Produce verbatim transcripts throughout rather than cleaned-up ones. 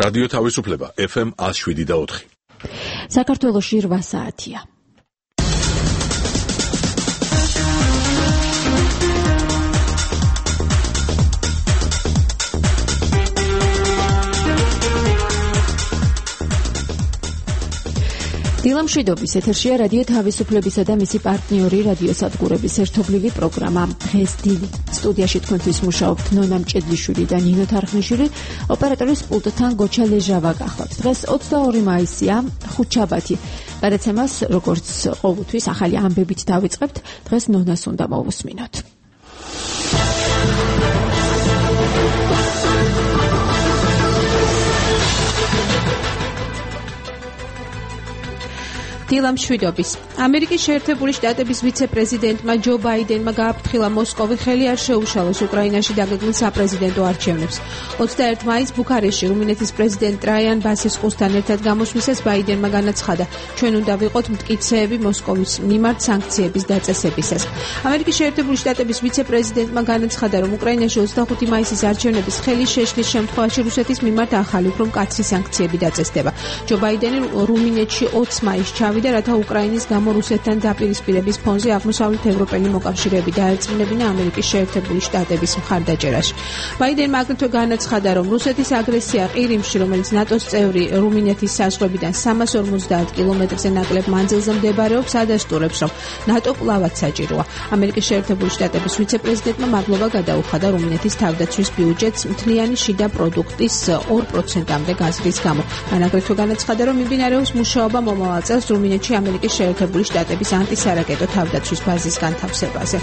რადიო თავისუფლება ეფ ემ one oh seven და four. საქართველოში რვა საათია. დილა მშვიდობის ეთერშია რადიო თავისუფლებისა და მისი პარტნიორი რადიო სადგურების ერთობლივი პროგრამა. დღეს დილით სტუდიაში თქვენთვის მუშაობთ ნონა მჭედლიშვილი და ნინო თარხნიშვილი, ოპერატორის პულტთან გოჩა ლეჟავა გახლავთ. დღეს ოცდაორი მაისია, ხუთშაბათი. გადაცემას როგორც ყოველთვის ახალი ამბებით დავიწყებთ. დღეს ნონას უნდა მოვუსმინოთ. დილა მშვიდობის. ამერიკის შეერთებული შტატების ვიცე-პრეზიდენტმა ჯო ბაიდენმა გააფრთხილა მოსკოვი ხელი არ შეუშალოს უკრაინაში დაგეგმილ საპრეზიდენტო არჩევნებს. ოცდაერთი მაისს ბუქარესტში რუმინეთის პრეზიდენტ ტრაიან ბასესკუსთან ერთად გამოსვლისას ბაიდენმა განაცხადა, ჩვენ უნდა ვიყოთ მტკიცეები მოსკოვის მიმართ სანქციების დაწესებისას. ამერიკის შეერთებული შტატების ვიცე-პრეზიდენტმა განაცხადა, რომ უკრაინაში ოცდახუთი მაისის არჩევნების ხელის შეშლის შემთხვევაში რუსეთის მიმართ ახალი უფრო მკაცრი სანქციები დაწესდება. ჯო ბაიდენი რუმინეთში ოცი მაისს ჩავიდა, რათა უკრაინის გამო რუსეთთან დაპირისპირების ფონზე აღმოსავლეთ ევროპელი მოკავშირეები დაერწმუნებინა ამერიკის შეერთებული შტატების მხარდაჭერაში. ბაიდენმა აგრეთვე განაცხადა, რომ რუსეთის აგრესია ყირიმში, რომელიც ნატოს წევრი რუმინეთის საზღვრებიდან სამას ორმოცდაათ კილომეტრზე ნაკლებ მანძილზე მდებარეობს, ადასტურებს, რომ ნატო კვლავაც საჭიროა. ამერიკის შეერთებული შტატების ვიცე-პრეზიდენტმა მადლობა გადაუხადა რუმინეთის თავდაცვის ბიუჯეტს მთლიანი შიდა პროდუქტის ორ პროცენტამდე გაზრდის გამო. მან აგრეთვე განაცხადა, რომ მიმდინარეობს მუშაობა მომავალ წელს რუმინეთში ამერიკის შეერთებული შტატების ანტისარაკეტო თავდაცვის ბაზის განთავსებაზე.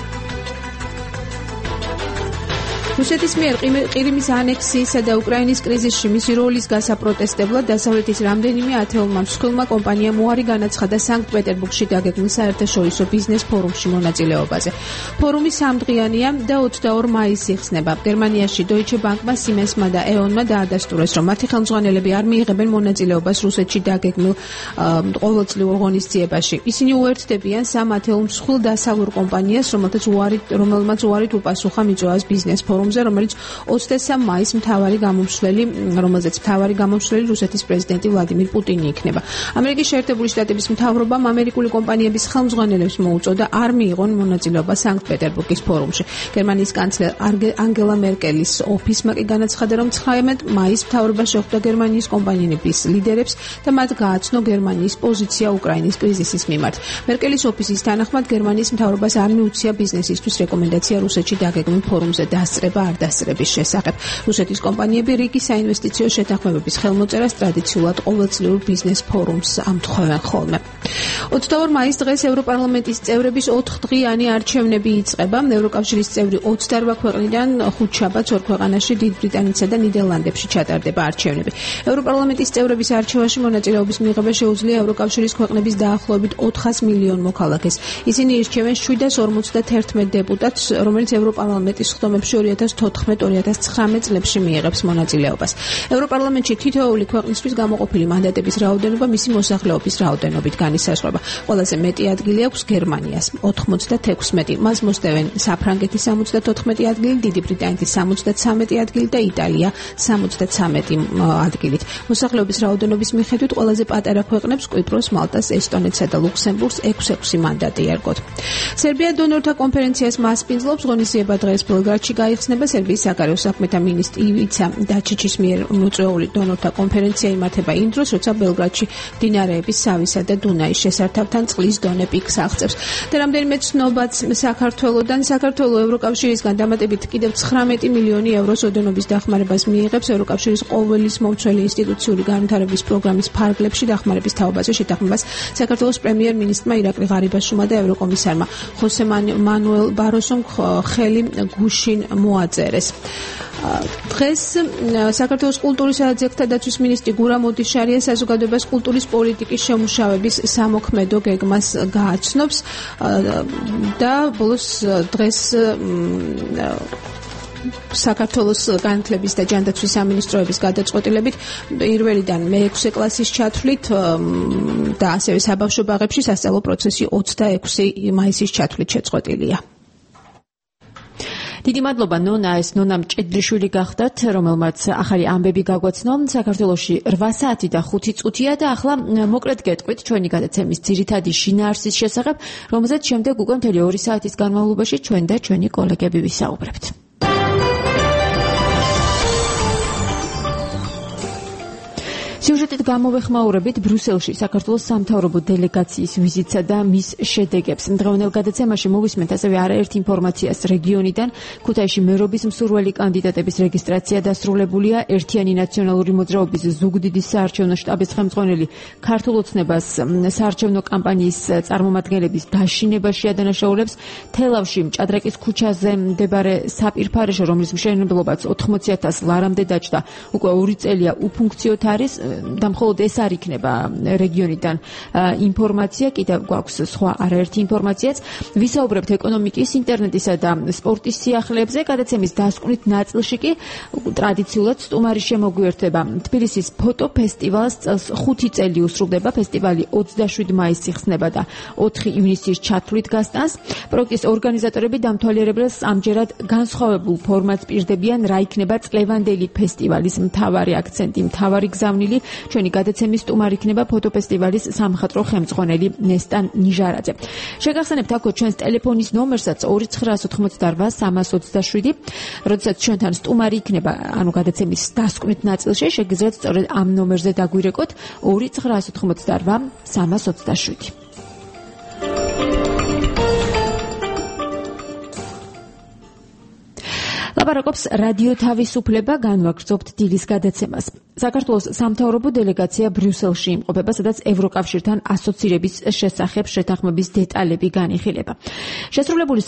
რუსეთის მიერ ყირიმის ანექსიისა და უკრაინის კრიზისში მისი როლის გასაპროტესტებლად დასავლეთის რამდენიმე ათეულმა მსხვილმა კომპანიამ უარი განაცხადა სანქტ-პეტერბურგში დაგეგმილ საერთაშორისო ბიზნეს ფორუმში მონაწილეობაზე. ფორუმი სამდღიანია და ოცდაორ მაისს იხსნება. გერმანიაში Deutsche Bank-მა, Siemens-მა და E.ON-მა დაადასტურეს, რომ მათი ხელმძღვანელები არ მიიღებენ მონაწილეობას რუსეთში დაგეგმილ ყოველწლიურ ღონისძიებაში. ისინი უერთდებიან სამ ათეულ მსხვილ დასავლურ კომპანიას, რომელთაც უარი რომელმაც უარით უპასუხა მიწვევას ბიზნეს ფორუმ, რომელიც ოცდასამ მაისს მთავარი გამომცვლელი, რომელზეც მთავარი გამომცვლელი რუსეთის პრეზიდენტი ვლადიმირ პუტინი იქნება. ამერიკის შეერთებული შტატების მთავრობამ ამერიკული კომპანიების ხელმძღვანელებს მოუწოდა არ მიიღონ მონაწილეობა სანქტ-პეტერბურგის ფორუმში. გერმანიის კანცლერ ანგელა მერკელის ოფისმა კი განაცხადა, რომ ცხრამეტ მაისს მთავრობა შეხვდა გერმანიის კომპანიების ლიდერებს და მათ გააცნო გერმანიის პოზიცია უკრაინის კრიზისის მიმართ. მერკელის ოფისის თანახმად გერმანიის მთავრობას არ მიუცია ბიზნესისთვის რეკომენდაცია რუსეთში დაგეგმილ ფორუმზე დასწრება არ დასწრების შესახებ. რუსეთის კომპანიები რიგი საინვესტიციო შეთანხმებების ხელმოწერას ტრადიციულად ყოველწლიურ ბიზნეს ფორუმს ამთხოვენ ხოლმე. ოცდაორ მაისს დღეს ევროპარლამენტის წევრების ოთხდღიანი არჩევნები იწყება. ევროკავშირის წევრი ოცდარვა ქვეყნიდან ხუთშაბათს ორ ქვეყანაში, დიდ ბრიტანეთსა და ნიდერლანდებში ჩატარდება არჩევნები. ევროპარლამენტის წევრების არჩევაში მონაწილეობის მიღება შეუძლია ევროკავშირის ქვეყნების დაახლოებით ოთხას მილიონ მოქალაქეს. ისინი ირჩევენ შვიდას ორმოცდაერთმეტ დეპუტატს, რომელიც ევროპარლამენტის სხდომებში ორი ათას თოთხმეტ ორი ათას ცხრამეტ წლებში მიიღებს მონაწილეობას. ევროპარლამენტში თითოეული ქვეყნისთვის გამოყოფილი მანდატების რაოდენობა მისი მოსახლეობის რაოდენობით განისაზღვრება. ყველაზე მეტი ადგილი აქვს გერმანიას ოთხმოცდათექვსმეტი, მას მოსდევენ საფრანგეთი სამოცდათოთხმეტი ადგილი, დიდი ბრიტანეთი სამოცდაცამეტი ადგილი და იტალია სამოცდაცამეტი ადგილით. მოსახლეობის რაოდენობის მიხედვით ყველაზე პატარა ქვეყნებს კვიპროს, მალტას, ესტონეთსა და ლუქსემბურგს ექვსი ექვსი მანდატი ერგოთ. სერბია დონორთა კონფერენციას მასპინძლობს. ღონისძიება დღეს ბელგრადში გაიხსნება. სერბიის საგარეო საქმეთა მინისტრი ივიცა დაჩიჩის მიერ მოწვეული დონორთა კონფერენცია იმართება იმ დროს, როცა ბელგრადში მდინარეების სავისა და დუნაის შესართავთან წყლის დონე პიკს აღწევს. და რამდენიმე ცნობაც საქართველოდან. საქართველო ევროკავშირისგან დამატებით კიდევ ცხრამეტი მილიონი ევროს ოდენობის დახმარებას მიიღებს ევროკავშირის ყოველის მომცველი ინსტიტუციური განვითარების პროგრამის ფარგლებში დახმარების თაობაზე შეთანხმებას საქართველოს პრემიერ-მინისტრმა ირაკლი ღარიბაშვილმა და ევროკომისარმა ხოსე მანუელ ბაროსომ ხელი გუშინ მოაწერეს. დღეს საქართველოს კულტურისა და ძეგლთა დაცვის მინისტრი გურამ ოდიშარია საზოგადოებას კულტურის პოლიტიკის შემუშავების სამოქმედო გეგმას გააცნობს და ბოლოს დღეს საქართველოს განათლების და ჯანდაცვის სამინისტროების გადაწყვეტილებით პირველიდან მეექვსე კლასის ჩათვლით და ასევე საბავშვო ბაღებში სასწავლო პროცესი ოცდაექვსი მაისის ჩათვლით შეწყვეტილია. დიდი მადლობა ნონა, ეს ნონა მჭედრიშვილი გახდათ, რომელმაც ახალი ამბები გაგვაცნო. საქართველოში რვა საათი და ხუთი წუთია და ახლა მოკლედ გეტყვით ჩვენი გადაცემის ძირითადი შინაარსის შესახებ, რომელზეც შემდეგ უკვე მთელი ორი საათის განმავლობაში ჩვენ და ჩვენი კოლეგები ვისაუბრებთ. სიუჟეტით გამოვეხმაურებით ბრუსელში საქართველოს სამთავრობო დელეგაციის ვიზიტსა და მის შედეგებს. დღევანდელ გადაცემაში მოვისმენთ ასევე არაერთ ინფორმაციას რეგიონიდან. ქუთაისში მერობის მსურველი კანდიდატების რეგისტრაცია დასრულებულია. ერთიანი ნაციონალური მოძრაობის ზუგდიდის საარჩევნო შტაბის ხელმძღვანელი ქართულ ოცნებას საარჩევნო კამპანიის წარმომადგენლების დაშინებაში ადანაშაულებს. თელავში ჭადრაკის ქუჩაზე მდებარე საპირფარეშო, რომლის მშენებლობაც ოთხმოცი ათას ლარამდე დაჯდა, უკვე ორი წელია უფუნქციოდ არის. და მხოლოდ ეს არ იქნება რეგიონიდან ინფორმაცია, კიდევ გვაქვს სხვა არაერთი ინფორმაციაც. ვისაუბრებთ ეკონომიკის, ინტერნეტისა და სპორტის სიახლეებზე. გადაცემის დასკვნით ნაწილში კი ტრადიციულად სტუმარი შემოგვიერთდება. თბილისის ფოტოფესტივალს წელს ხუთი წელი უსრულდება. ფესტივალი ოცდაშვიდ მაისს იხსნება და ოთხი ივნისის ჩათვლით გასტანს. პროექტის ორგანიზატორები დამთვალიერებელს ამჯერად განსხვავებულ ფორმატს პირდებიან, რა იქნება წლევანდელი ფესტივალის მთავარი აქცენტი, მთავარი გზავნილი. ჩვენი გადაცემის სტუმარი იქნება ფოტოფესტივალის სამხატვრო ხელმძღვანელი ნესტან ნიჟარაძე. შეგახსენებთ აქ ჩვენს ტელეფონის ნომერსაც ორი ცხრაას ოცდაოთხმოცდარვა სამას ოცდაშვიდი. როდესაც ჩვენთან სტუმარი იქნება, ანუ გადაცემის დასკვნით ნაწილში, შეგიძლიათ სწორედ ამ ნომერზე დაგვირეკოთ ორი ცხრაას ოცდაოთხმოცდარვა სამას ოცდაშვიდი. ლაპარაკობს რადიო თავისუფლება, განვაგრძობთ დილის გადაცემას. საქართველოს სამთავრობო დელეგაცია ბრიუსელში იმყოფება, სადაც ევროკავშირთან ასოცირების შესახებ შეთანხმების დეტალები განიხილება. შესრულებული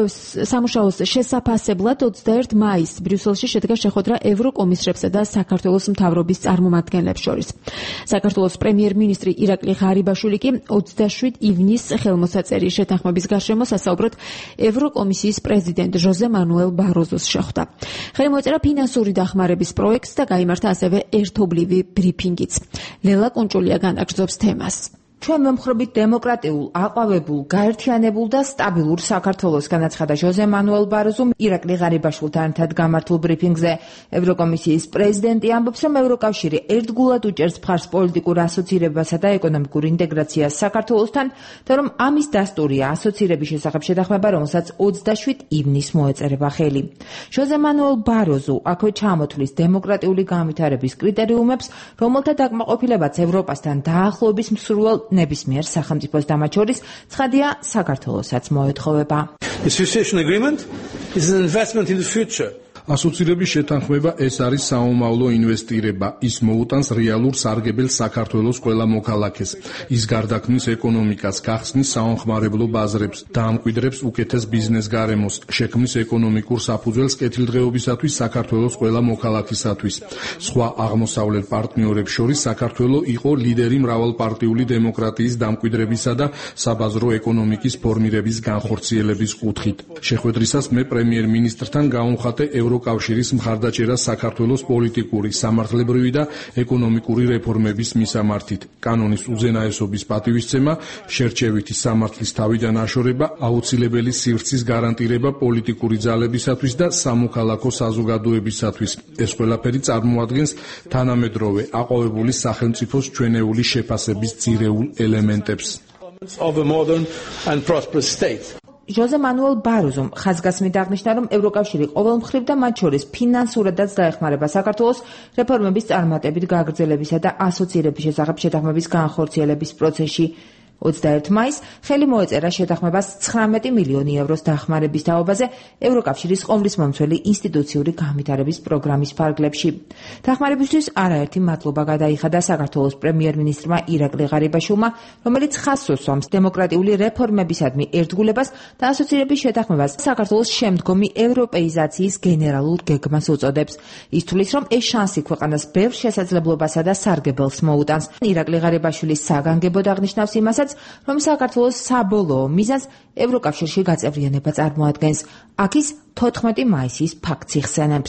სამუშაოს შესაფასებლად ოცდაერთი მაისს ბრიუსელში შედგა შეხვედრა ევროკომისრებსა და საქართველოს მთავრობის წარმომადგენლებს შორის. საქართველოს პრემიერ-მინისტრი ირაკლი ღარიბაშვილი კი ოცდაშვიდ ივნისს ხელმოსაწერი შეთანხმების გარშემო სასაუბროდ ევროკომისიის პრეზიდენტ ჟოზე მანუელ ბაროზოს შეხვდა. ხელი მოეწერა ფინანსური დახმარების პროექტს და გაიმართა ასევე ერთობლივი ბრიფინგიც. ლელა კუნჭულია განაგრძობს თემას. ჩვენ მომხრობით დემოკრატიულ, აყვავებულ, გაერთიანებულ და სტაბილურ საქართველოს განაცხადა ჟოზე მანუელ ბაროზომ ირაკლი ღარიბაშვილთან ერთად გამართულ ბრიფინგზე. ევროკომისიის პრეზიდენტი ამბობს, რომ ევროკავშირი ერთგულად უჭერს მხარს პოლიტიკურ ასოცირებასა და ეკონომიკურ ინტეგრაციას საქართველოსთან და რომ ამის დასტურია ასოცირების შესახებ შეთანხმება, რომელსაც ოცდაშვიდ ივნისს მოეწერება ხელი. ჟოზე მანუელ ბაროზო აქვე ჩაამოთვლის დემოკრატიული განვითარების კრიტერიუმებს, რომელთა დაკმაყოფილებაც ევროპასთან დაახლოების მსურველ ნებისმიერ სახელმწიფოს და მათ შორის ცხადია საქართველოსაც მოეთხოვება. The association agreement is an investment in the future. ასოცირების შეთანხმება ეს არის საომავლო ინვესტირება. ის მოუტანს რეალურ სარგებელს საქართველოს ყველა მოქალაქეს. ის გარდაქმნის ეკონომიკას, გახსნის საომხმარებლო ბაზრებს, დაამკვიდრებს უკეთეს ბიზნეს გარემოს, შექმნის ეკონომიკურ საფუძველს კეთილდღეობისათვის საქართველოს ყველა მოქალაქისათვის. სხვა აღმოსავლელ პარტნიორებს შორის საქართველო იყო ლიდერი მრავალპარტიული დემოკრატიის დამკვიდრებისა და საბაზრო ეკონომიკის ფორმირების განხორციელების კუთხით. შეხვედრისას მე პრემიერ-მინისტრთან გავუმხატე ევროკავშირის მხარდაჭერა საქართველოს პოლიტიკური, სამართლებრივი და ეკონომიკური რეფორმების მისამართით. კანონის უზენაესობის პატივისცემა, შერჩევითი სამართლის თავიდან აშორება, აუცილებელი სივრცის გარანტირება პოლიტიკური ძალებისათვის და სამოქალაქო საზოგადოებისათვის. ეს ყველაფერი წარმოადგენს თანამედროვე აყვავებული სახელმწიფოს ჩვენეული შეფასების ძირეულ ელემენტებს. Of a modern and prosperous state. ჟოზე მანუელ ბაროზომ ხაზგასმით აღნიშნა, რომ ევროკავშირი ყოველმხრივ და მათ შორის ფინანსურადაც დაეხმარება საქართველოს რეფორმების წარმატებით გაგრძელებისა და ასოცირების შესახებ შეთანხმების განხორციელების პროცესში. ოცდაერთი მაისს ხელი მოეწერა შეთანხმებას ცხრამეტი მილიონი ევროს დახმარების თაობაზე ევროკავშირის ყომრისმომცველი ინსტიტუციური განვითარების პროგრამის ფარგლებში. დახმარებისთვის არაერთი მადლობა გადაიხადა საქართველოს პრემიერ-მინისტრმა ირაკლი ღარიბაშვილმა, რომელიც ხაზს უსვამს დემოკრატიული რეფორმებისადმი ერთგულებას და ასოცირების შეთანხმებას საქართველოს შემდგომი ევროპეიზაციის გენერალურ გეგმას უწოდებს. ის თვლის, რომ ეს შანსი ქვეყანას ბევრ შესაძლებლობასა და სარგებელს მოუტანს. ირაკლი ღარიბაშვილის საგანგებოდ აღნიშნავს იმასაც, რომ საქართველოს საბოლოო მიზანს ევროკავშირში გაწევრიანება წარმოადგენს. აქ ის თოთხმეტი მაისის ფაქტს იხსენებს.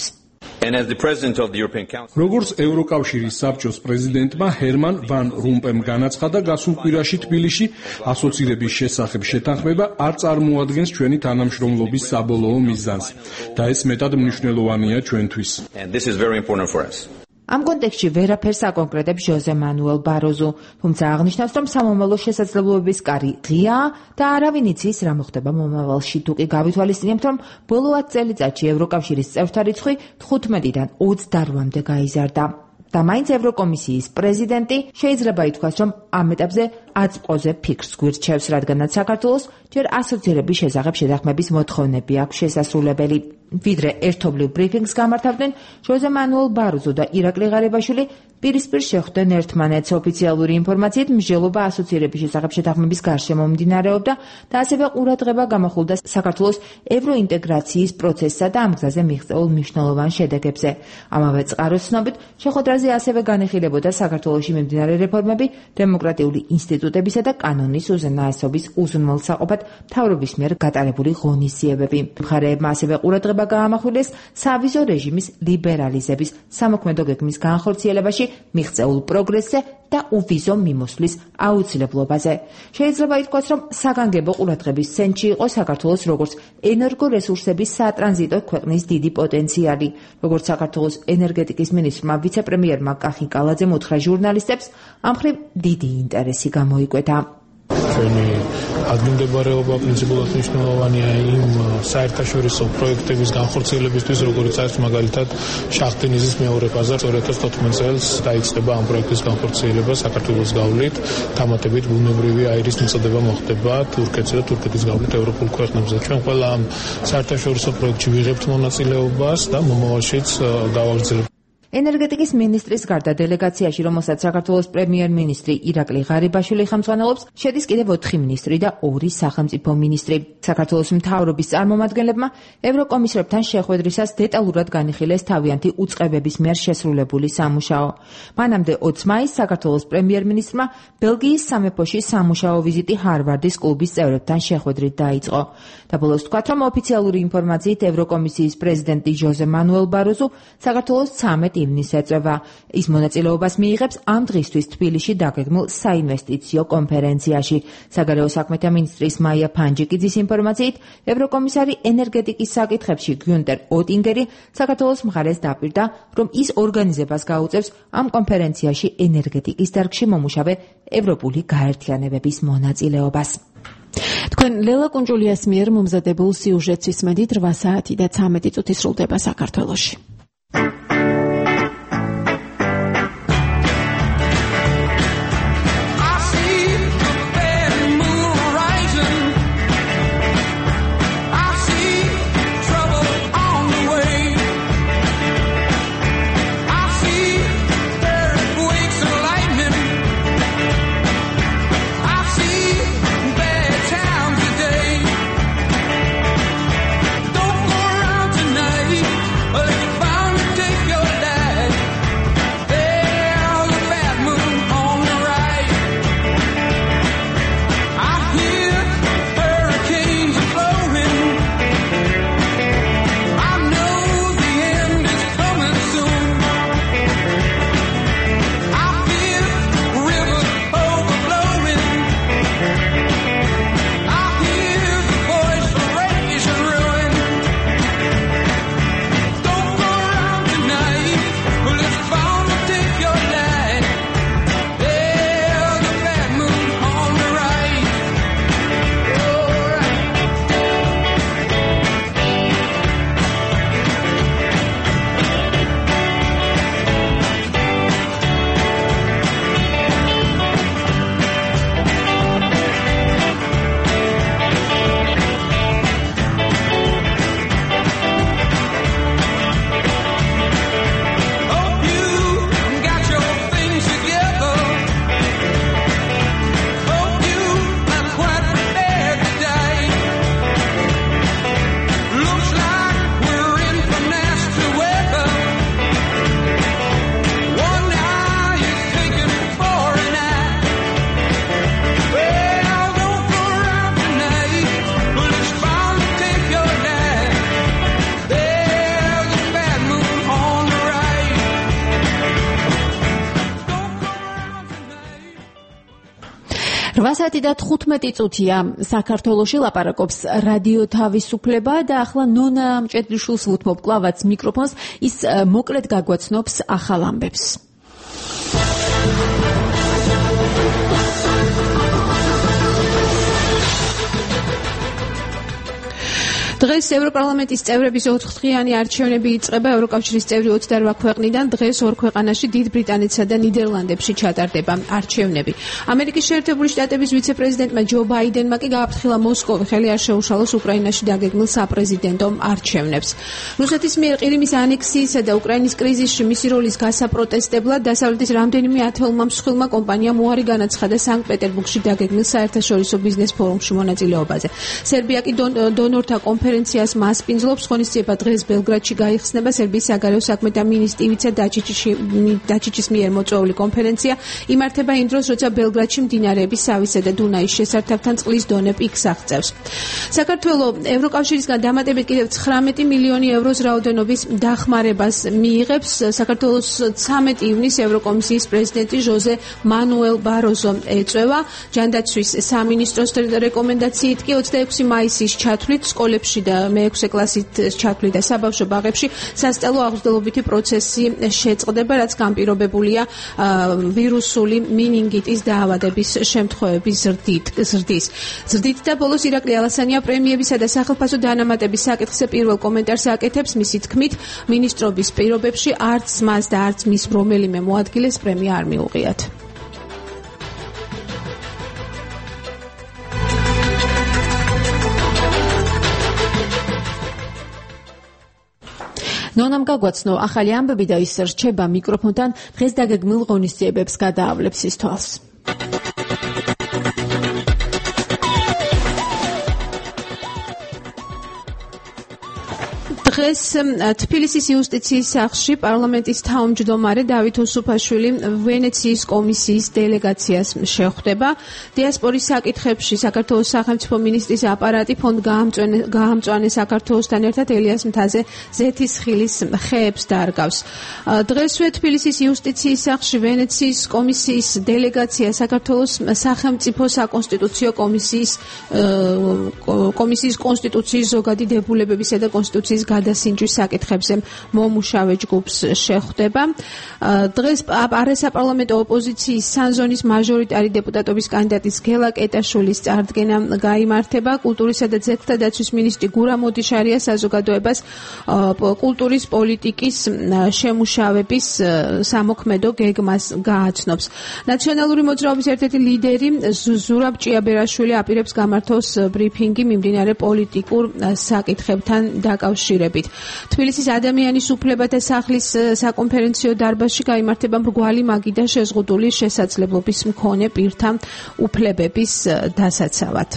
And as the President of the European Council, როგორც ევროკავშირის საბჭოს პრეზიდენტმა ჰერმან ვან რომპემ განაცხადა, გასულ კვირაში თბილისში ასოცირების შესახებ შეთანხმება არ წარმოადგენს ჩვენი თანამშრომლობის საბოლოო მიზანს და ეს მეტად მნიშვნელოვანია ჩვენთვის. And this is very important for us. ამ კონტექსტში ვერაფერს აკონკრეტებს ჟოზე მანუელ ბაროზო, თუმცა აღნიშნავს, რომ სამომავლო შესაძლებლობების კარი ღიაა და არავინ იცის, რა მოხდება მომავალში. თუ კი გავითვალისწინებთ, რომ ბოლო ათ წელიწადში ევროკავშირის წევრთა რიცხვი თხუთმეტიდან ოცდაოთხამდე გაიზარდა. და მაინც ევროკომისიის პრეზიდენტი შეიძლება ითქვას, რომ ამ ეტაპზე აწმყოზე ფიქრს გვირჩევს, რადგანაც საქართველოს ჯერ ასოცირების შესახებ შეთანხმების მოთხოვნები აქვს შესასრულებელი. ვიდრე ერთობლივ ბრიფინგს გამართავდნენ, ჟოზე მანუელ ბაროზო და ირაკლი ღარიბაშვილი პირისპირ შეხვდნენ ერთმანეთს. ოფიციალური ინფორმაციით მსჯელობა ასოცირების შესახებ შეთანხმების გარშემო მიმდინარეობდა და ასევე ყურადღება გამახვილდა საქართველოს ევროინტეგრაციის პროცესსა და ამ გზაზე მიღწეულ მნიშვნელოვან შედეგებზე. ამავე წყაროს ცნობით, შეხვედრაზე ასევე განიხილებოდა საქართველოში მიმდინარე რეფორმები, დემოკრატიული ინსტიტუტებისა და კანონის უზენაესობის უზრუნველსაყოფად მთავრობის მიერ გატარებული ღონისძიებები. მხარეებმა ასევე ყურადღება გაამახვილეს სავიზო რეჟიმის ლიბერალიზების, სამოქმედო გეგმის განხორციელებაში მიღწეულ პროგრესზე და უვიზო მიმოსვლის აუცილებლობაზე. შეიძლება ითქვას, რომ საგანგებო ყურადღების ცენტრში იყო საქართველოს როგორც ენერგორესურსების სატრანზიტო ქვეყნის დიდი პოტენციალი. როგორც საქართველოს ენერგეტიკის მინისტრმა ვიცე-პრემიერმა კახი კალაძემ უთხრა ჟურნალისტებს, ამ მხრივ დიდი ინტერესი გამოიკვეთა. ჩვენი ადგილმდებარეობა პრინციპულად მნიშვნელოვანია იმ საერთაშორისო პროექტების განხორციელებისთვის, როგორც არის მაგალითად შახტინიზის მეორე ბაზარ ორი ათას თოთხმეტ წელს დაიწყება ამ პროექტის განხორციელება საქართველოს გავლით, დამატებით ბუნებრივი აირის მიწოდება მოხდება თურქეთსა და თურქეთის გავლით ევროპულ ქვეყნებზე. ჩვენ ყველა ამ საერთაშორისო პროექტში ვიღებთ მონაწილეობას და მომავალშიც გავაგრძელებთ. ენერგეტიკის მინისტრის გარდა დელეგაციაში, რომელსაც საქართველოს პრემიერ-მინისტრი ირაკლი ღარიბაშვილი ხელმძღვანელობს, შედის კიდევ ოთხი მინისტრი და ორი სახელმწიფო მინისტრი. საქართველოს მთავრობის წარმომადგენლებმა ევროკომისრებთან შეხვედრისას დეტალურად განიხილეს თავიანთი უწყებების მიერ შესრულებული სამუშაო. მანამდე ოცი მაისს საქართველოს პრემიერ-მინისტრმა ბელგიის სამეფოში სამუშაო ვიზიტი ჰარვარდის კლუბის წევრებთან შეხვედრით დაიწყო. და ბოლოს ვთქვათ, რომ ოფიციალური ინფორმაციით ევროკომისიის პრეზიდენტი ჟოზე მანუელ ბაროზო საქართველოს ცამეტ ივნისს ეწევა. ის მონაწილეობას მიიღებს ამ დღისთვის თბილისში დაგეგმილ საინვესტიციო კონფერენციაში. საგარეო საქმეთა მინისტრის მაია ფანჯიკიძის ინფორმაციით, ევროკომისარი ენერგეტიკის საკითხებში გიუნტერ ოტინგერი საქართველოს მხარეს დაპირდა, რომ ის ორგანიზებას გაუწევს ამ კონფერენციაში ენერგეტიკის დარგში მომუშავე ევროპული გაერთიანებების მონაწილეობას. თქვენ ლელა კუნჯულიას მიერ მომზადებულ სიუჟეტს ისმენთ რვა საათი და ცამეტი წუთი სრულდება საქართველოში. Don't go around tonight. Well, if you find რვა საათი და თხუთმეტი წუთია საქართველოში ლაპარაკობს რადიო თავისუფლება და ახლა ნონა მჭედლიშვილს ვუთმობ კლავაც მიკროფონს, ის მოკლედ გაგვაცნობს ახალ ამბებს. დღეს ევროპარლამენტის წევრების ოთხდღიანი არჩევნები იწყება. ევროკავშირის წევრი ოცდარვა ქვეყნიდან დღეს ორ ქვეყანაში დიდ ბრიტანეთსა და ნიდერლანდებში ჩატარდება არჩევნები. ამერიკის შეერთებული შტატების ვიცე-პრეზიდენტმა ჯო ბაიდენმა კი გააფრთხილა მოსკოვი ხელი არ შეუშალოს უკრაინაში დაგეგმილ საპრეზიდენტო არჩევნებს. რუსეთის მიერ ყირიმის ანექსიისა და უკრაინის კრიზისში მისი როლის გასაპროტესტებლად დასავლეთის რამდენიმე ათეულმა მსხვილმა კომპანიამ უარი განაცხადა სანქტ-პეტერბურგში დაგეგმილ საერთაშორისო ბიზნეს ფორუმში მონაწილეობაზე. სერბია კი დონორთა კონფერენციას კონფერენციას მასპინძლობს. ღონისძიება დღეს ბელგრადში გაიხსნება. სერბიის საგარეო საქმეთა მინისტრი ივიცა დაჩიჩის მიერ მოწვეული კონფერენცია იმართება იმ დროს, როცა ბელგრადში მდინარეების სავისა და დუნაის შესართავთან წყლის დონე პიკს აღწევს. საქართველოს ევროკავშირისგან დამატებით კიდევ ცხრამეტი მილიონი ევროს რაოდენობის დახმარებას მიიღებს. საქართველოს ცამეტი ივნისს ევროკომისიის პრეზიდენტი ჟოზე მანუელ ბაროზო ეწევა. ჯანდაცვის სამინისტროს რეკომენდაციით კი ოცდაექვსი მაისის ჩათვლით სკოლებში და მეექვსე კლასით ჩათვლით და საბავშვო ბაღებში სასწავლო აღზრდელობითი პროცესი შეწყდება, რაც განპირობებულია ვირუსული მინინგიტის დაავადების შემთხვევების ზრდის. ზრდით და ბოლოს ირაკლი ალასანია პრემიებისა და სახელმწიფო დანამატების საკითხზე პირველ კომენტარს აკეთებს. მისი თქმით, მინისტრობის პირობებში არც მას და არც მის რომელიმე მოადგილეს პრემია არ მიუღიათ. ნონამ გაგვაცნო ახალი ამბები და ის რჩება მიკროფონთან დღეს დაგეგმილ ღონისძიებებს გადაავლებს ის თვალს. დღეს თბილისის იუსტიციის სახლში პარლამენტის თავმჯდომარე დავით ოსუფაშვილი ვენეციის კომისიის დელეგაციას შეხვდება. დიასპორის საკითხებში საქართველოს სახელმწიფო მინისტრის აპარატი ფონდ გაამწვანე საქართველოსთან ერთად ელიას მთაზე ზეთისხილის ხეებს დარგავს. დღესვე თბილისის იუსტიციის სახლში ვენეციის კომისიის დელეგაცია საქართველოს სახელმწიფო საკონსტიტუციო კომისიის კომისიის კონსტიტუციის ზოგადი დებულებებისა და კონსტიტუციის გადასინჯვის საკითხებზე მომუშავე ჯგუფს შეხვდება. დღეს არასაპარლამენტო ოპოზიციის სანზონის მაჟორიტარი დეპუტატობის კანდიდატის გელა კეტაშვილის წარდგენა გაიმართება. კულტურისა და ძეგლთა დაცვის მინისტრი გურა მოდიშარია საზოგადოებას კულტურის პოლიტიკის შემუშავების სამოქმედო გეგმას გააცნობს. ნაციონალური მოძრაობის ერთ-ერთი ლიდერი ზურაბ ჭიაბერაშვილი აპირებს გამართოს ბრიფინგი მიმდინარე პოლიტიკურ საკითხებთან დაკავშირებით. თბილისის ადამიანის უფლებათა სახლის საკონფერენციო დარბაზში გაიმართება მრგვალი მაგი და შეზღუდული შესაძლებლობის მქონე პირთა უფლებების დასაცავად.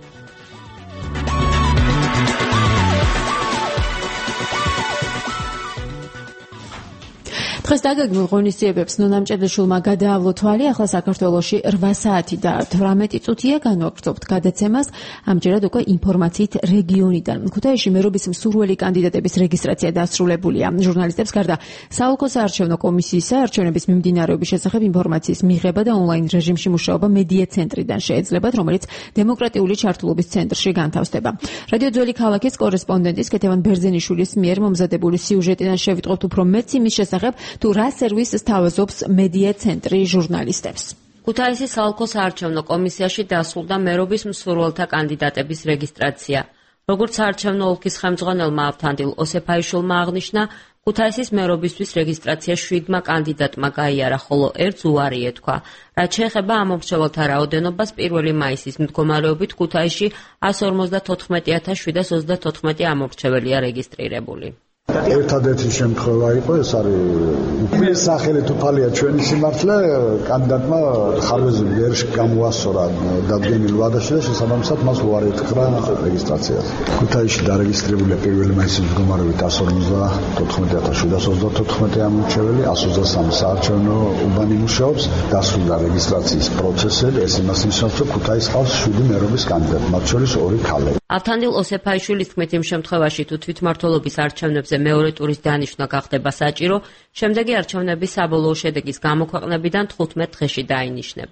დღეს დაგეგმილ ღონისძიებებს ნონა მჭედლიშვილმა გადაავლო თვალი. ახლა საქართველოში რვა საათი და თვრამეტი წუთია. განვაგრძობთ გადაცემას ამჯერად უკვე ინფორმაციით რეგიონიდან. ქუთაისში მერობის მსურველი კანდიდატების რეგისტრაცია დასრულებულია. ჟურნალისტებს გარდა საოლქო საარჩევნო კომისიისა არჩევნების მიმდინარეობის შესახებ ინფორმაციის მიღება და ონლაინ რეჟიმში მუშაობა მედია ცენტრიდან შეეძლებათ, რომელიც დემოკრატიული ჩართულობის ცენტრში განთავსდება. რადიო ძველი ქალაქის კორესპონდენტის კეთევან ბერძენიშვილის მიერ მომზადებული სიუჟეტიდან შევიტყობთ უფრო მეც იმის შესახებ, თუ რა სერვისს თავაზობს მედია ცენტრი ჟურნალისტებს. ქუთაისის საოლქო საარჩევნო კომისიაში დასრულდა მერობის მსურველთა კანდიდატების რეგისტრაცია. როგორც საარჩევნო ოლქის ხელმძღვანელმა ავთანდილ ოსეფაიშვილმა აღნიშნა, ქუთაისის მერობისთვის რეგისტრაცია შვიდმა კანდიდატმა გაიარა, ხოლო ერთს უარი ეთქვა. რაც შეეხება ამომრჩეველთა რაოდენობას, პირველი მაისის მდგომარეობით ქუთაისში ასი ორმოცდათოთხმეტი ათას შვიდას ოცდათოთხმეტი ამომრჩეველია რეგისტრირებული. ერთადერთი შემთხვევა იყო, ეს არის უკვე სახელით უფალია ჩვენი სიმართლე, კანდიდატმა ხარვეზი ვერ გამოასწორა დადგენილ ვადაში და შესაბამისად მას უარი ეთქვა რეგისტრაციაზე. ქუთაისში დარეგისტრირებულია პირველი მაისის მდგომარეობით ასი ორმოცდათოთხმეტი ათას შვიდას ოცდათოთხმეტი ამომრჩეველი, ასი ოცდასამი საარჩევნო უბანი მუშაობს, დასრულდა რეგისტრაციის პროცესები. ეს იმას ნიშნავს, რომ ქუთაისს ყავს შვიდი მერობის კანდიდატი, მათ შორის ორი ქალი. ავთანდილ ოსეფაიშვილის თქმით, იმ შემთხვევაში თუ თვითმმართველობის არჩევნებზე მეორე ტურის დანიშვნა გახდება საჭირო, შემდეგი არჩევნების საბოლოო შედეგის გამოქვეყნებიდან თხუთმეტ დღეში დაინიშნება.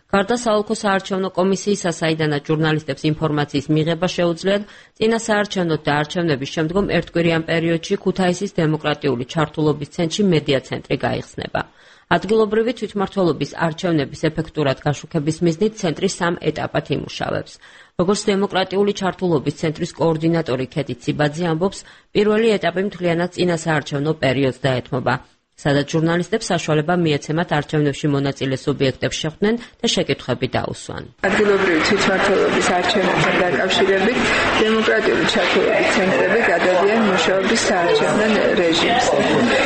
გარდა საოლქო საარჩევნო კომისიისა, საიდანაც ჟურნალისტებს ინფორმაციის მიღება შეუძლიათ, წინა საარჩევნო და არჩევნების შემდგომ ერთკვირიან პერიოდში ქუთაისის დემოკრატიული ჩართულობის ცენტრში მედია ცენტრი გაიხსნება. ადგილობრივი თვითმმართველობის არჩევნების ეფექტურად გაშუქების მიზნით ცენტრი სამ ეტაპად იმუშავებს. როგორც დემოკრატიული ჩართულობის ცენტრის კოორდინატორი ქეთი ციბაძე ამბობს, პირველი ეტაპი მთლიანად წინა საარჩევნო პერიოდს დაეთმობა, სადაც ჟურნალისტებს საშუალება მიეცემათ არჩევნებში მონაწილე სუბიექტებს შეხვდნენ და შეკითხვები დაუსვან. ადგილობრივი თვითმმართველობის არჩევნებთან დაკავშირებით დემოკრატიული ჩართულობის ცენტრები გადადიან მუშაობის საარჩევნო რეჟიმზე.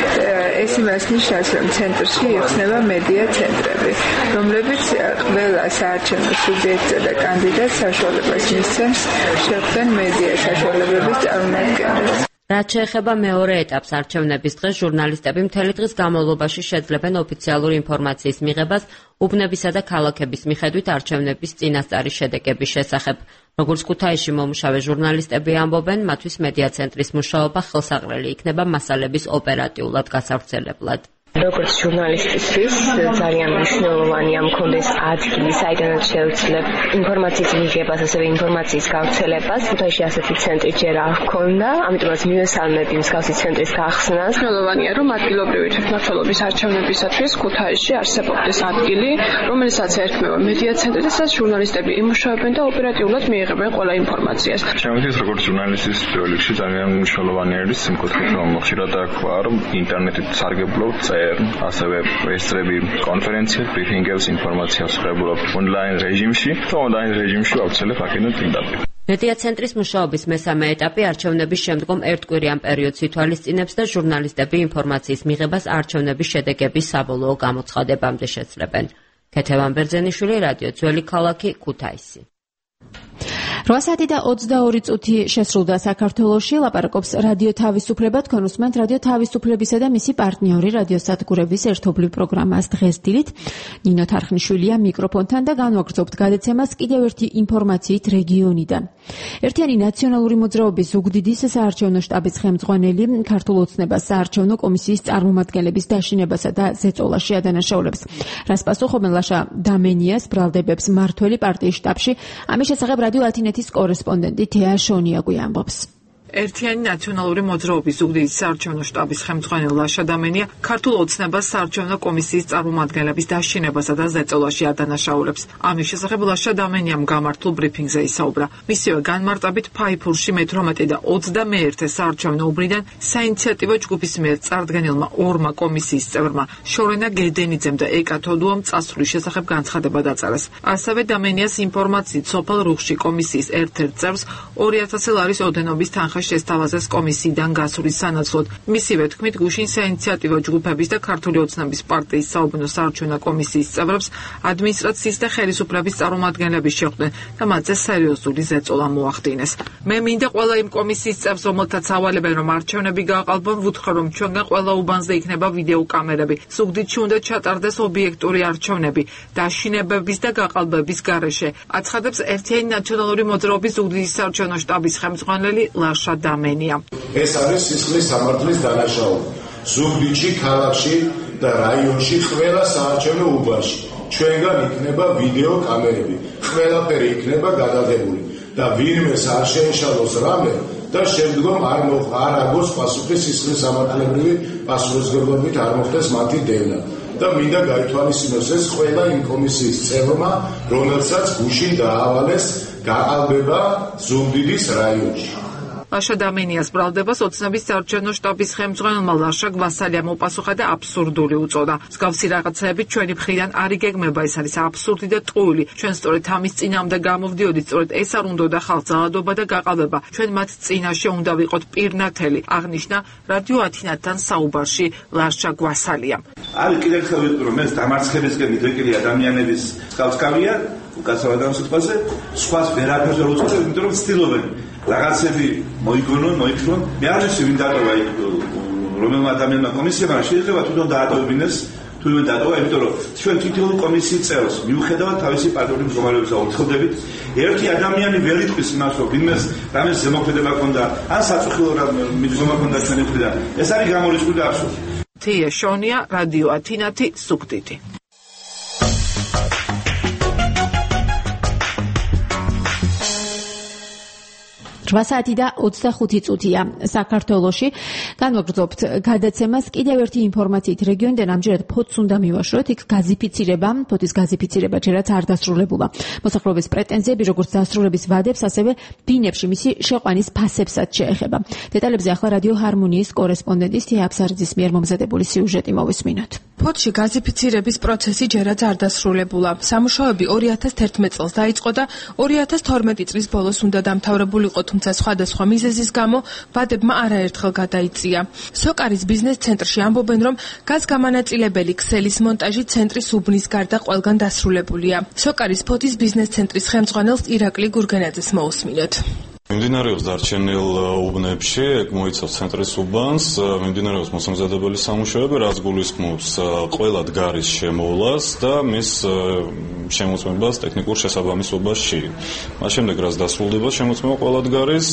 ეს იმას ნიშნავს, რომ ცენტრში იხსნება მედია ცენტრები, რომლებიც ყველა საარჩევნო სუბიექტსა და კანდიდატს საშუალებას მისცემს შეხვდნენ მედია საშუალებების წარმომადგენლებს. რაც შეეხება მეორე ეტაპს არჩევნების დღეს, ჟურნალისტები მთელი დღის განმავლობაში შეძლებენ ოფიციალური ინფორმაციის მიღებას უბნებისა და ქალაქების მიხედვით არჩევნების წინასწარი შედეგების შესახებ. როგორც ქუთაისში მომუშავე ჟურნალისტები ამბობენ, მათთვის მედია ცენტრის მუშაობა ხელსაყრელი იქნება მასალების ოპერატიულად გასავრცელებლად. როგორც ჟურნალისტისთვის ძალიან მნიშვნელოვანია მქონდეს ადგილი, საიდანაც შევძლებ ინფორმაციის მიღებას, ასევე ინფორმაციის გავრცელებას. ქუთაისში ასეთი ცენტრი ჯერ არ ჰქონდა, ამიტომაც მივესალმები მსგავსი ცენტრის გახსნას. მნიშვნელოვანია, რომ ადგილობრივი თვითმმართველობის არჩევნებისათვის ქუთაისში არსებობდეს ადგილი, რომელსაც ერქმევა მედია ცენტრი და სადაც ჟურნალისტები იმუშავებენ და ოპერატიულად მიიღებენ ყველა ინფორმაციას. ჩემთვის როგორც ჟურნალისტის პირველ რიგში ძალიან მნიშვნელოვანი არის იმ კუთხით, რომ ხშირად აქვს რომ ინტერნეტით სარგებლობ ასევე ესწრები კონფერენციებს, ბრიფინგებს, ინფორმაციას ვღებულობ ონლაინ რეჟიმში და ონლაინ რეჟიმში ვავრცელებ აქედან პირდაპირ. მედია ცენტრის მუშაობის მესამე ეტაპი არჩევნების შემდგომ ერთკვირიან პერიოდს ითვალისწინებს და ჟურნალისტები ინფორმაციის მიღებას არჩევნების შედეგების საბოლოო გამოცხადებამდე შეძლებენ. ქეთევან ბერძენიშვილი, რადიო ძველი ქალაქი, ქუთაისი. რვა საათი და ოცდაორი წუთი შესრულდა საქართველოში. ლაპარაკობს რადიო თავისუფლება. თქვენ უსმენთ რადიო თავისუფლებისა და მისი პარტნიორი რადიო სადგურების ერთობლივ პროგრამას დღეს დილით. ნინო თარხნიშვილია მიკროფონთან და განვაგრძობთ გადაცემას კიდევ ერთი ინფორმაციით რეგიონიდან. ერთიანი ნაციონალური მოძრაობის ზუგდიდის საარჩევნო შტაბის ხელმძღვანელი ქართულ ოცნებას საარჩევნო კომისიის წარმომადგენლების დაშინებასა და ზეწოლაში ადანაშაულებს. რას პასუხობენ ლაშა დამენიას ბრალდებებს მართველი პარტიის შტაბში. ამის შესახებ რადიო ათინეთის კორესპონდენტი თეა შონიაგვი ამბობს. ერთიანი ნაციონალური მოძრაობის ზუგდიდის საარჩევნო შტაბის ხელმძღვანელი ლაშა დამენია ქართულ ოცნებას საარჩევნო კომისიის წარმომადგენლების დაშინებასა და ზეწოლაში ადანაშაულებს. ამის შესახებ ლაშა დამენიამ გამართულ ბრიფინგზე ისაუბრა. მისივე განმარტებით ფაიფურში მეთორმეტე და ოცდამეერთე საარჩევნო უბნიდან საინიციატივო ჯგუფის მიერ წარდგენილმა ორმა კომისიის წევრმა შორენა გედენიძემ და ეკა თოდუამ წასვლის შესახებ განცხადება დაწერეს. ასევე დამენიას ინფორმაციით სოფელ რუხში კომისიის ერთ-ერთ წევრს ორი ათასი ლარის ოდენობის თანხა შესთავაზეს კომისიიდან გასვლის სანაცვლოდ. მისივე თქმით, გუშინ საინიციატივო ჯგუფების და ქართული ოცნების პარტიის საუბნო საარჩევნო კომისიის წევრებს ადმინისტრაციის და ხელისუფლების წარმომადგენლები შეხვდნენ და მათზე სერიოზული ზეწოლა მოახდინეს. მე მინდა ყველა იმ კომისიის წევრს, რომელთაც ავალებენ, რომ არჩევნები გააყალბონ, ვუთხრა, რომ ჩვენგან ყველა უბანზე იქნება ვიდეო კამერები. ზუგდიდში უნდა ჩატარდეს ობიექტური არჩევნები დაშინებების და გაყალბების გარეშე. აცხადებს ერთიანი ნაციონალური მოძრაობის ზუგდიდის საარჩევნო შტაბის ხელმძღვანელი ლაშა დამენია. ეს არის სისხლის სამართლის დანაშაული. ზუგდიდში, ქალაქში და რაიონში ყველა საარჩევნო უბანში ჩვენგან იქნება ვიდეო კამერები. ყველაფერი იქნება გადაღებული და ვინმეს არ შეეშალოს რამე და შემდგომ არ არ აგოს პასუხი სისხლის სამართლებრივი პასუხისმგებლობით არ მოხდეს მათი დევნა. და მინდა გაითვალისწინოს ეს ყველა იმ კომისიის წევრმა, რომელსაც გუშინ დაავალეს გაყალბება ზუგდიდის რაიონში. ლაშა დამენიას ბრალდებას ოცნების საარჩევნო შტაბის ხელმძღვანელმა ლაშა გვასალიამ უპასუხა და აბსურდული უწოდა. მსგავსი რაღაცეები ჩვენი მხრიდან არ იგეგმება, ეს არის აბსურდი და ტყუილი. ჩვენ სწორედ ამის წინამდე გამოვდიოდით, სწორედ ეს არ უნდოდა ხალხს ძალადობა და გაყალბება. ჩვენ მათ წინაშე უნდა ვიყოთ პირნათელი, აღნიშნა რადიო ათინათთან საუბარში ლაშა გვასალიამ. არის კიდევ ხელ ვიტყვი, რომ ეს დამარცხებისკენ მიდრეკილი ადამიანების ხალხკავია, უკაცრავად ამ სიტყვაზე, სხვას ვერაფერს არ უწოდებ, იმიტომ რომ ცდილობენ რაღაცები მოიგონონ, მოიქრონ. მე არ ვიცი ვინ დატოვა იქ რომელმა ადამიანმა კომისიამ, შეიძლება თვითონ დაატოვებინეს, თვითონ დატოვა, იმიტომ რომ ჩვენ თითოეულ კომისიის წევრს მიუხედავად თავისი პარტიული მდგომარეობისა ურთხოვდებით, ერთი ადამიანი ვერ იტყვის იმას, რომ ვინმეს რამეს ზემოქმედება ჰქონდა, ან საწუხილო მიდგომა ჰქონდა ჩვენი მხრიდან. ეს არის გამორიცხული და აბსურდი. თეა შონია, რადიო ათინათი, ზუგდიდი. opt საათი და ოცდახუთი წუთია საქართველოში. განვაგრძობთ გადაცემას კიდევ ერთი ინფორმაციით რეგიონიდან ამჯერად ფოთს უნდა მივაშოროთ. იქ გაზიფიცირება, ფოთის გაზიფიცირება ჯერაც არ დასრულებულა. მოსახლეობის პრეტენზიები როგორც დასრულების ვადებს, ასევე ბინებში მისი შეყვანის ფასებსაც შეეხება. დეტალებზე ახლა რადიო ჰარმონიის კორესპონდენტის თია აფსარიძის მიერ მომზადებული სიუჟეტი მოვისმინოთ. ფოთში გაზიფიცირების პროცესი ჯერაც არ დასრულებულა. სამუშაოები ორი ათას თერთმეტ წელს დაიწყო და ორი ათას თორმეტი წლის ბოლოს უნდა დამთავრებულიყო, თუმცა სხვადასხვა მიზეზის გამო ვადებმა არაერთხელ გადაიწია. სოკარის ბიზნეს ცენტრში ამბობენ, რომ გაზგამანაწილებელი ქსელის მონტაჟი ცენტრის უბნის გარდა ყველგან დასრულებულია. სოკარის ფოთის ბიზნეს ცენტრის ხელმძღვანელს ირაკლი გურგენაძეს მოусმინოთ. მიმდინარეობს დარჩენილ უბნებში, ეგ მოიცავს ცენტრის უბანს, მიმდინარეობს მოსამზადებელი სამუშაოები, რაც გულისხმობს ყველა დგარის შემოვლას და მის შემოწმებას ტექნიკურ შესაბამისობაში. მას შემდეგ რაც დასრულდება შემოწმება ყველა დგარის,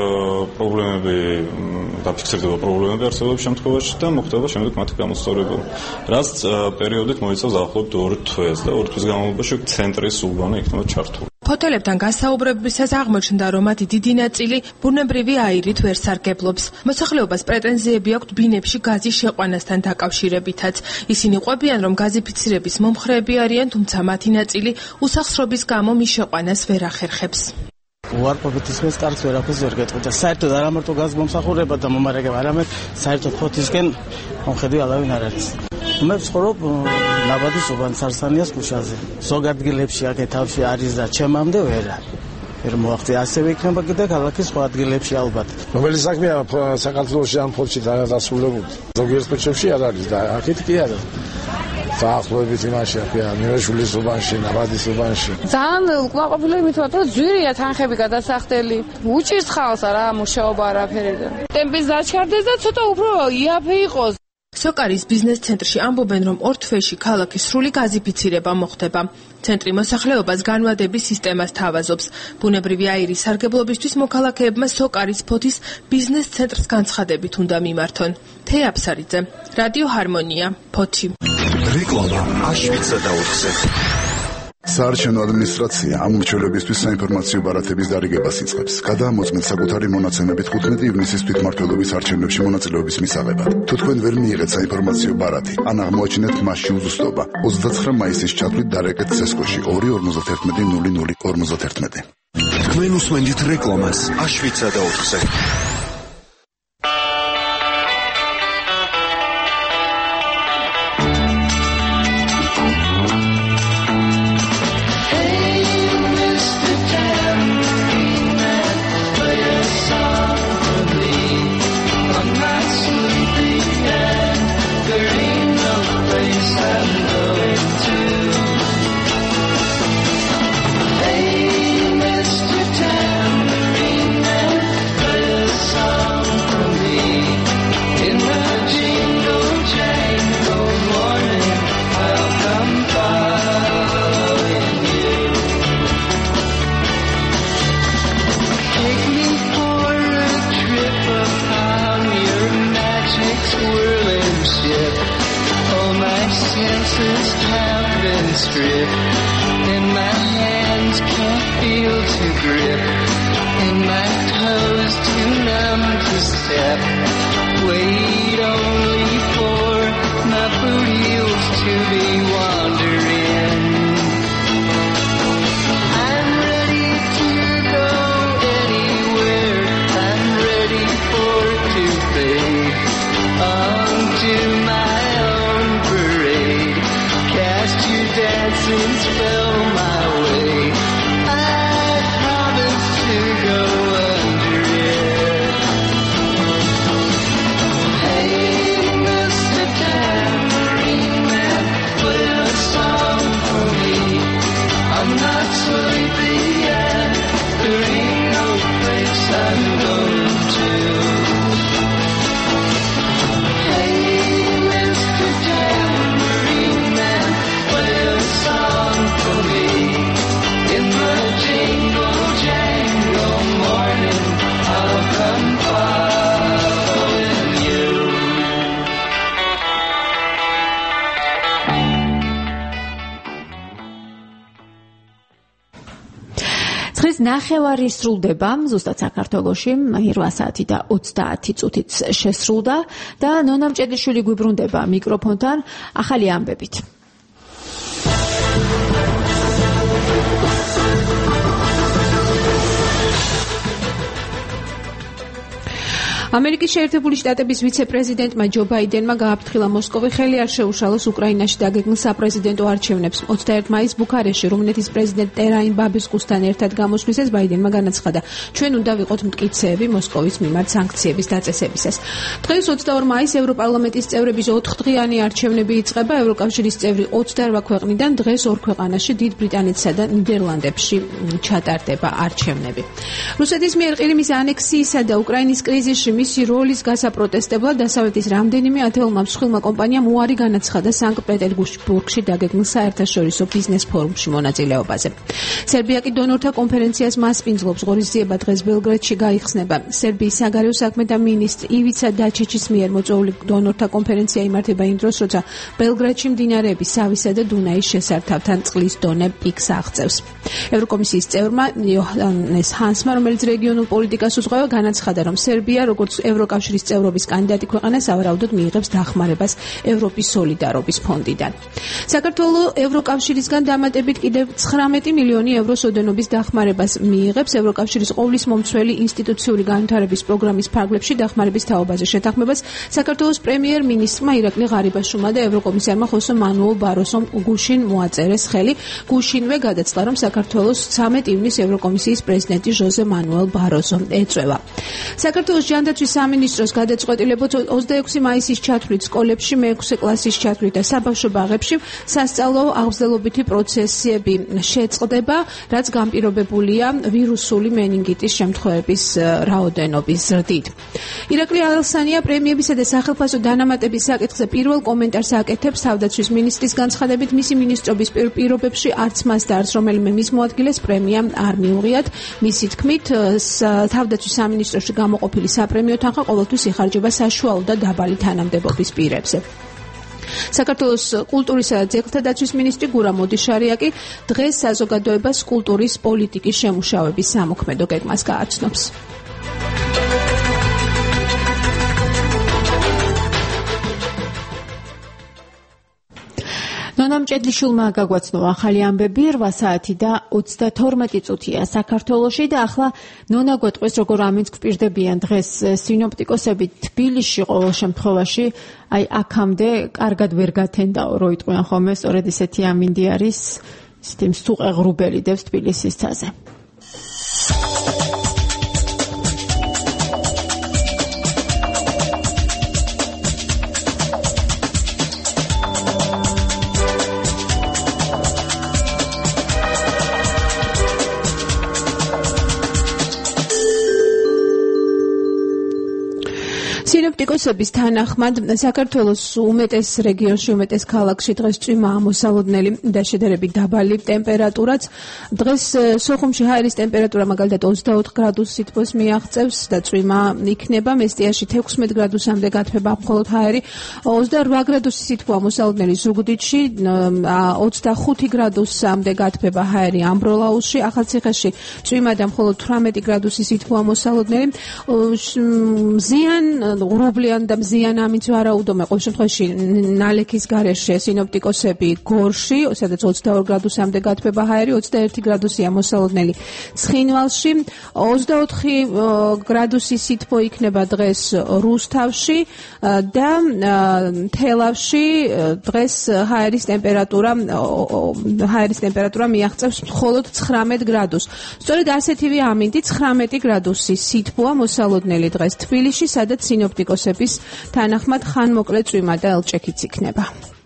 პრობლემები დაფიქსირდება პრობლემები არსებობის შემთხვევაში და მოხდება შემდეგ მათი გამოსწორება. რაც პერიოდით მოიცავს დაახლოებით ორ თვეს და ორ თვის განმავლობაში ცენტრის უბანი იქნება ჩართული. ფოთელებთან გასაუბრებისას აღმოჩნდა, რომ მათი დიდი ნაწილი ბუნებრივი აირით ვერ სარგებლობს. მოსახლეობას პრეტენზიები აქვთ ბინებში გაზის შეყვანასთან დაკავშირებითაც. ისინი ყვებიან, რომ გაზიფიცირების მომხრეები არიან, თუმცა მათი ნაწილი უსახსრობის გამო მის შეყვანას ვერ ახერხებს. უარყოფით ისმის კარგს ვერაფერს ვერ გეტყვით და საერთოდ არა მარტო გაზგომსახურება და მომარაგება, არამედ საერთოდ ფოთისკენ მომხედი ალავინ არ არის. მე ვცხოვრობ ნაბადის უბანის არსანიას ქუჩაზე. ზოგ ადგილებში აქეთ თავში არის და ჩემამდე ვერა. ვერ მოახდე ასევე იქნება კიდე ქალაქის სხვა ადგილებში ალბათ. რომელი საქმეა საქართველოში ამ ფოთში დასრულებული. ზოგიერთ ფოთში არ არის და აქეთ კი არა. დაახლოებით იმაში აქია მირაშვილის უბანში, ნაბადის უბანში. ძალიან უკმაყოფილო იმით ვარ, რომ ძვირია თანხები გადასახდელი. უჭირს ხალხს რა მუშაობა არაფერი და ტემპის დაჩქარდეს და ცოტა უფრო იაფე იყოს. სოკარის ბიზნეს ცენტრში ამბობენ, რომ ორ თვეში ქალაქის სრული გაზიფიცირება მოხდება. ცენტრი მოსახლეობას განვადების სისტემას თავაზობს. ბუნებრივი აირის სარგებლობისთვის მოქალაქეებმა სოკარის ფოთის ბიზნეს ცენტრს განცხადებით უნდა მიმართონ. თეა აფსარიძე, რადიო ჰარმონია, ფოთი. რეკლამა აშვიცა და ოთხზე. საარჩევნო ადმინისტრაცია ამ მრჩეველებისთვის საინფორმაციო ბარათების დარიგებას იწყებს. გადაამოწმეთ საკუთარი მონაცემებით ხუთმეტი ივნისის თვითმმართველობის არჩევნებში მონაწილეობის მისაღებად. თუ თქვენ ვერ მიიღეთ საინფორმაციო ბარათი, ან აღმოაჩინეთ მასში უზუსტობა, ოცდაცხრა მაისის ჩათვლით დარეკეთ სესკოში ორი ორმოცდაერთმეტი ნული ნული ორმოცდაერთმეტი. თქვენ უსმენთ რეკლამას აშვიცა და ოთხზე. ნახევარი სრულდება ზუსტად საქართველოში რვა საათი და ოცდაათი წუთით შესრულდა და ნონა მჭედლიშვილი გვიბრუნდება მიკროფონთან ახალი ამბებით. ამერიკის შეერთებული შტატების ვიცე-პრეზიდენტმა ჯო ბაიდენმა გააფრთხილა მოსკოვი ხელი არ შეუშალოს უკრაინაში დაგეგმილ საპრეზიდენტო არჩევნებს. ოცდაერთი მაისს ბუქარესტში რუმინეთის პრეზიდენტ ტერაინ ბაბისკუსთან ერთად გამოსვლისას ბაიდენმა განაცხადა, ჩვენ უნდა ვიყოთ მტკიცეები მოსკოვის მიმართ სანქციების დაწესებისას. დღეს ოცდაორი მაისს ევროპარლამენტის წევრების ოთხდღიანი არჩევნები იწყება. ევროკავშირის წევრი ოცდარვა ქვეყნიდან დღეს ორ ქვეყანაში დიდ ბრიტანეთსა და ნიდერლანდებში ჩატარდება არჩევნები. რუსეთის მიერ ყირიმის ანექსიისა და უკრაინის კრიზისში მისი როლის გასაპროტესტებლად დასავლეთის რამდენიმე ათეულმა მსხვილმა კომპანიამ უარი განაცხადა სანქტ-პეტერბურგში დაგეგმილ საერთაშორისო ბიზნეს ფორუმში მონაწილეობაზე. სერბია კი დონორთა კონფერენციას მასპინძლობს. ღონისძიება დღეს ბელგრადში გაიხსნება. სერბიის საგარეო საქმეთა მინისტრი ივიცა დაჩეჩის მიერ მოწვეული დონორთა კონფერენცია იმართება იმ დროს, როცა ბელგრადში მდინარეების სავისა და დუნაის შესართავთან წყლის დონე პიკს აღწევს. ევროკომისიის წევრმა იოჰანეს ჰანსმა, რომელიც რეგიონულ პოლიტიკას უძღვება, განაცხადა, რომ სერბია როგორც ევროკავშირის წევრობის კანდიდატი ქვეყანა სავარაუდოდ მიიღებს დახმარებას ევროპის სოლიდარობის ფონდიდან. საქართველოს ევროკავშირისგან დამატებით კიდევ ცხრამეტი მილიონი ევროს ოდენობის დახმარებას მიიღებს. ევროკავშირის ყოვლის მომცველი ინსტიტუციური განვითარების პროგრამის ფარგლებში დახმარების თაობაზე შეთანხმებას საქართველოს პრემიერ-მინისტრმა ირაკლი ღარიბაშვილმა და ევროკომისარმა ხოსე მანუელ ბაროსომ გუშინ მოაწერეს ხელი. გუშინვე გადაწყდა, რომ საქართველოს ცამეტი ივნისს ევროკომისიის პრეზიდენტი ჟოზე მანუელ ბაროსო ეწვევა. საქართველოს ჯანდაცვის სამინისტროს გადაწყვეტილებოთ ოცდაექვსი მაისის ჩათვლით სკოლებში, მეექვსე კლასის ჩათვლით და საბავშვო ბაღებში სასწავლო აღზრდელობითი პროცესები შეწყდება, რაც განპირობებულია ვირუსული მენინგიტის შემთხვევების რაოდენობის ზრდით. ირაკლი ალსანია პრემიებისა და სახელფასო დანამატების საკითხზე პირველ კომენტარს აკეთებს. თავდაცვის მინისტრის განცხადებით, მისი მინისტრობის პირობებში არც მას და არც რომელიმე მის მოადგილეს პრემია არ მიუღიათ. მისი თქმით, თავდაცვის სამინისტროში გამოყოფილი საპრემიო თანხა ყოველთვის იხარჯება საშუალო და დაბალი თანამდებობის პირებზე. საქართველოს კულტურისა და ძეგლთა დაცვის მინისტრი გურამ მოდიშარია კი დღეს საზოგადოებას კულტურის პოლიტიკის შემუშავების სამოქმედო გეგმას გააცნობს. ნონა მჭედლიშვილმა გაგვაცნო ახალი ამბები. რვა საათი და ოცდათორმეტი წუთია საქართველოში და ახლა ნონა გვეტყვის, როგორ ამინც გვპირდებიან დღეს სინოპტიკოსები. თბილისში ყოველ შემთხვევაში აი აქამდე კარგად ვერ გათენდაო, რო იტყვიან ხოლმე, სწორედ ისეთი ამინდი არის, ისეთი მსუყე ღრუბელი დევს თბილისის თაზე. სინოპტიკოსების თანახმად საქართველოს უმეტეს რეგიონში, უმეტეს ქალაქში დღეს წვიმაა მოსალოდნელი და შედარებით დაბალი ტემპერატურაც. დღეს სოხუმში ჰაერის ტემპერატურა მაგალითად ოცდაოთხ გრადუს სითბოს მიაღწევს და წვიმა იქნება. მესტიაში თექვსმეტ გრადუსამდე გათბება მხოლოდ ჰაერი. ოცდარვა გრადუსი სითბოა მოსალოდნელი ზუგდიდში, ოცდახუთი გრადუსამდე გათბება ჰაერი ამბროლაუსში. ახალციხეში წვიმა და მხოლოდ თვრამეტი გრადუსი სითბოა მოსალოდნელი. ზიან ღრუბლიან და მზიან ამინც ვარაუდობენ. ყოველ შემთხვევაში ნალექის გარეშე სინოპტიკოსები გორში, სადაც ოცდაორი გრადუსამდე გათბება ჰაერი, ოცდაერთი გრადუსია მოსალოდნელი ცხინვალში, ოცდაოთხი გრადუსი სითბო იქნება დღეს რუსთავში და თელავში დღეს ჰაერის ტემპერატურა ჰაერის ტემპერატურა მიაღწევს მხოლოდ ცხრამეტ გრადუსს. სწორედ ასეთივე ამინდი ცხრამეტი გრადუსი სითბოა მოსალოდნელი დღეს თბილისში, სადაც სინოპტიკოსების თანახმად ხანმოკლე წვიმა და ელჭექიც იქნება.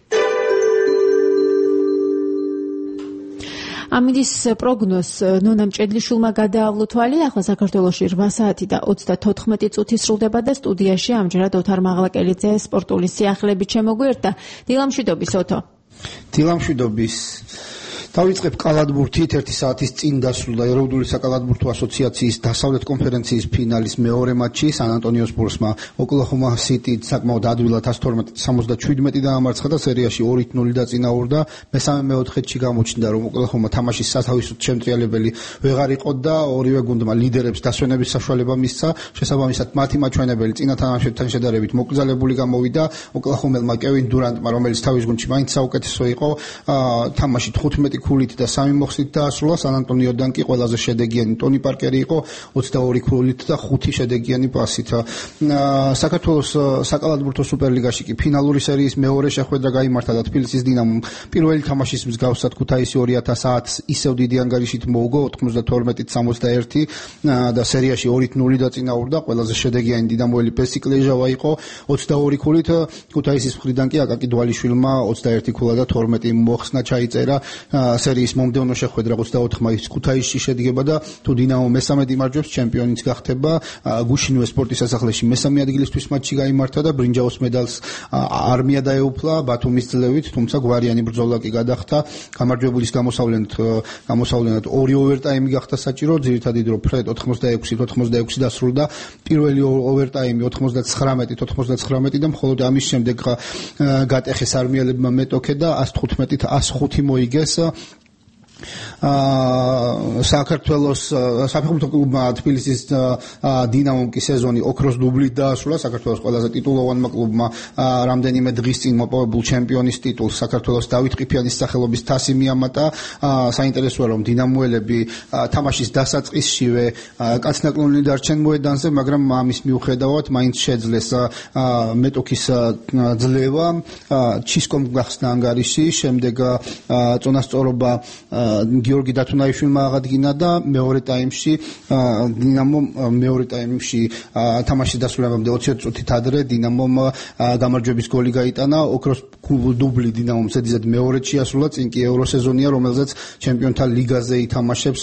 ამინდის პროგნოზს ნონა მჭედლიშვილმა გადაავლო თვალი. ახლა საქართველოში რვა საათი და ოცდათოთხმეტი წუთი სრულდება და სტუდიაში ამჯერად ოთარ მაღლაკელიძე სპორტული სიახლეებით შემოგვიერთდა. დილამშვიდობის ოთო. დილამშვიდობის. დავიწყებ კალათბურთით. ერთი საათის წინ დასრულდა ეროვნული საკალათბურთო ასოციაციის დასავლეთ კონფერენციის ფინალის მეორე მატჩი. სან ანტონიო სპურსმა ოკლაჰომა სიტი საკმაოდ ადვილად ათას თორმეტ სამოცდაშვიდმეტი დაამარცხა და სერიაში ორით ნული დაწინაურდა. მესამე მეოთხედში გამოჩნდა, რომ ოკლაჰომა თამაშის სათავისოდ შემტრიალებელი ვეღარ იყო და ორივე გუნდმა ლიდერებს დასვენების საშუალება მისცა. შესაბამისად, მათი მაჩვენებელი წინა თამაშებთან შედარებით მოკრძალებული გამოვიდა. ოკლაჰომელმა კევინ დურანტმა, რომელიც თავის გუნდში მაინც საუკეთესო იყო, თამაში თხუთმეტი ქულით და სამი მოხსნით დაასრულა. სან ანტონიოდან კი ყველაზე შედეგიანი ტონი პარკერი იყო ოცდაორი ქულით და ხუთი შედეგიანი პასით. საქართველოს საკალათბურთო სუპერლიგაში კი ფინალური სერიის მეორე შეხვედრა გაიმართა და თბილისის დინამომ პირველი თამაშის მსგავსად ქუთაისი ორი ათას ათს ისევ დიდი ანგარიშით მოუგო ოთხმოცდათორმეტით სამოცდაერთი და სერიაში ორით ნული დაწინაურდა. ყველაზე შედეგიანი დინამოელი პესი კლეჟავა იყო ოცდაორი ქულით. ქუთაისის მხრიდან კი აკაკი დვალიშვილმა ოცდაერთი ქულა და თორმეტი მოხსნა ჩაიწერა. სერიის მომდევნო შეხვედრა ოცდაოთხ მაისს ქუთაისში შედგება და თუ დინამო მესამედ იმარჯვებს, ჩემპიონიც გახდება. გუშინვე სპორტის სასახლეში მესამე ადგილისთვის მატჩი გაიმართა და ბრინჯაოს მედალს არმია დაეუფლა ბათუმის ძლევით, თუმცა გვარიანი ბრძოლა კი გადახდა. გამარჯვებულის გამოსავლენად გამოსავლენად ორი ოვერტაიმი გახდა საჭირო. ძირითადი დრო ფრედ ოთხმოცდაექვსით ოთხმოცდაექვსი დასრულდა. პირველი ოვერტაიმი ოთხმოცდაცხრამეტით ოთხმოცდაცხრამეტი და მხოლოდ ამის შემდეგ გატეხეს არმიელებმა მეტოქე და ას თხუთმეტით ას ხუთი მოიგეს. საქართველოს საფეხბურთო კლუბმა თბილისის დინამომ კი სეზონი ოქროს დუბლით დაასრულა. საქართველოს ყველაზე ტიტულოვანმა კლუბმა რამდენიმე დღის წინ მოპოვებულ ჩემპიონის ტიტულს საქართველოს დავით ყიფიანის სახელობის თასი მიამატა. საინტერესოა, რომ დინამოელები თამაშის დასაწყისშივე კაცნაკლონილი დარჩენ მოედანზე, მაგრამ ამის მიუხედავად მაინც შეძლეს მეტოქის ძლევა. ჩისკომ გახსნა ანგარიში, შემდეგ წონასწორობა გიორგი დათუნაიშვილმა აღადგინა და მეორე ტაიმში დინამომ მეორე ტაიმში თამაშის დასრულებამდე ოცი წუთით ადრე დინამომ გამარჯვების გოლი გაიტანა. ოქროს დუბლი დინამომ ზედიზედ მეორედ შეასრულა. წინ კი ევროსეზონია, რომელზეც ჩემპიონთა ლიგაზე ითამაშებს.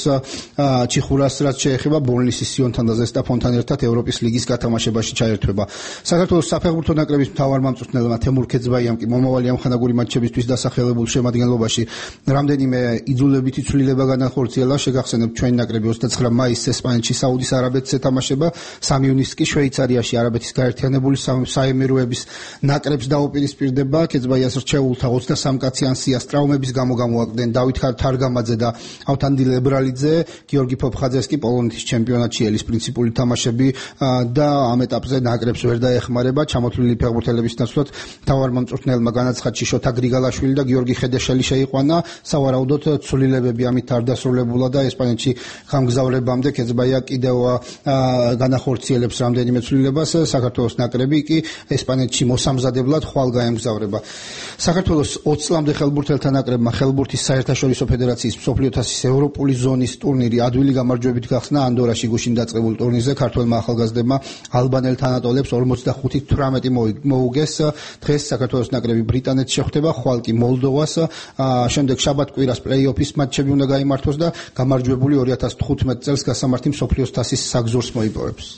ჩიხურას რაც შეეხება ბოლნისის სიონთან და ზესტაფონთან ერთად ევროპის ლიგის გათამაშებაში ჩაერთვება. საქართველოს საფეხბურთო ნაკრების მთავარ მამწვრთნელმა თემურ ქეძბაიამ კი მომავალი ამხანაგური მატჩებისთვის დასახელებულ შემადგენლობაში რამდენიმე იძულებითი ცვლილება განახორციელა. შეგახსენებთ, ჩვენი ნაკრები ოცდაცხრა მაისს ესპანეთში საუდის არაბეთს ეთამაშება. სამი ივნისს კი შვეიცარიაში არაბეთის გაერთიანებული საემიროების ნაკრებს დაუპირისპირდება. ქეძბაიას რჩეულთა ოცდასამი კაცი ან სიას ტრაუმების გამო გამოაკლდნენ დავით თარგამაძე და ავთანდილ ებრალიძე. გიორგი ფოფხაძეს კი პოლონეთის ჩემპიონატში ელის პრინციპული თამაშები და ამ ეტაპზე ნაკრებს ვერ დაეხმარება. ჩამოთვლილი ფეხბურთელების ნაცვლად მთავარ მამწვრთნელმა განაცხადი შოთა გრიგალაშვილი და გიორგი ხედეშელი შეიყვანა. სავარაუდოდ ცვლილებები ამით არ დასრულებულა და ესპანეთში გამგზავრებამდე ქეძბაია კიდევ განახორციელებს რამდენიმე ცვლილებას. საქართველოს ნაკრები კი ესპანეთში მოსამზადებლად ხვალ გაემგზავრება. საქართველოს ოცი წლამდე ხელბურთელთა ნაკრებმა ხელბურთის საერთაშორისო ფედერაციის მსოფლიო თასის ევროპული ზონის ტურნირი ადვილი გამარჯვებით გახსნა. ანდორაში გუშინ დაწყებულ ტურნირზე ქართველმა ახალგაზრდებმა ალბანელ თანატოლებს ორმოცდახუთი თვრამეტი მოუგეს. დღეს საქართველოს ნაკრები ბრიტანეთს შეხვდება, ხვალ კი მოლდოვას. შემდეგ შაბათ-კვირას პლეი-ოფის მატჩები უნდა გაიმართოს და გამარჯვებული ორი ათას თხუთმეტ წელს გასამართი მსოფლიოს თასის საგზურს მოიპოვებს.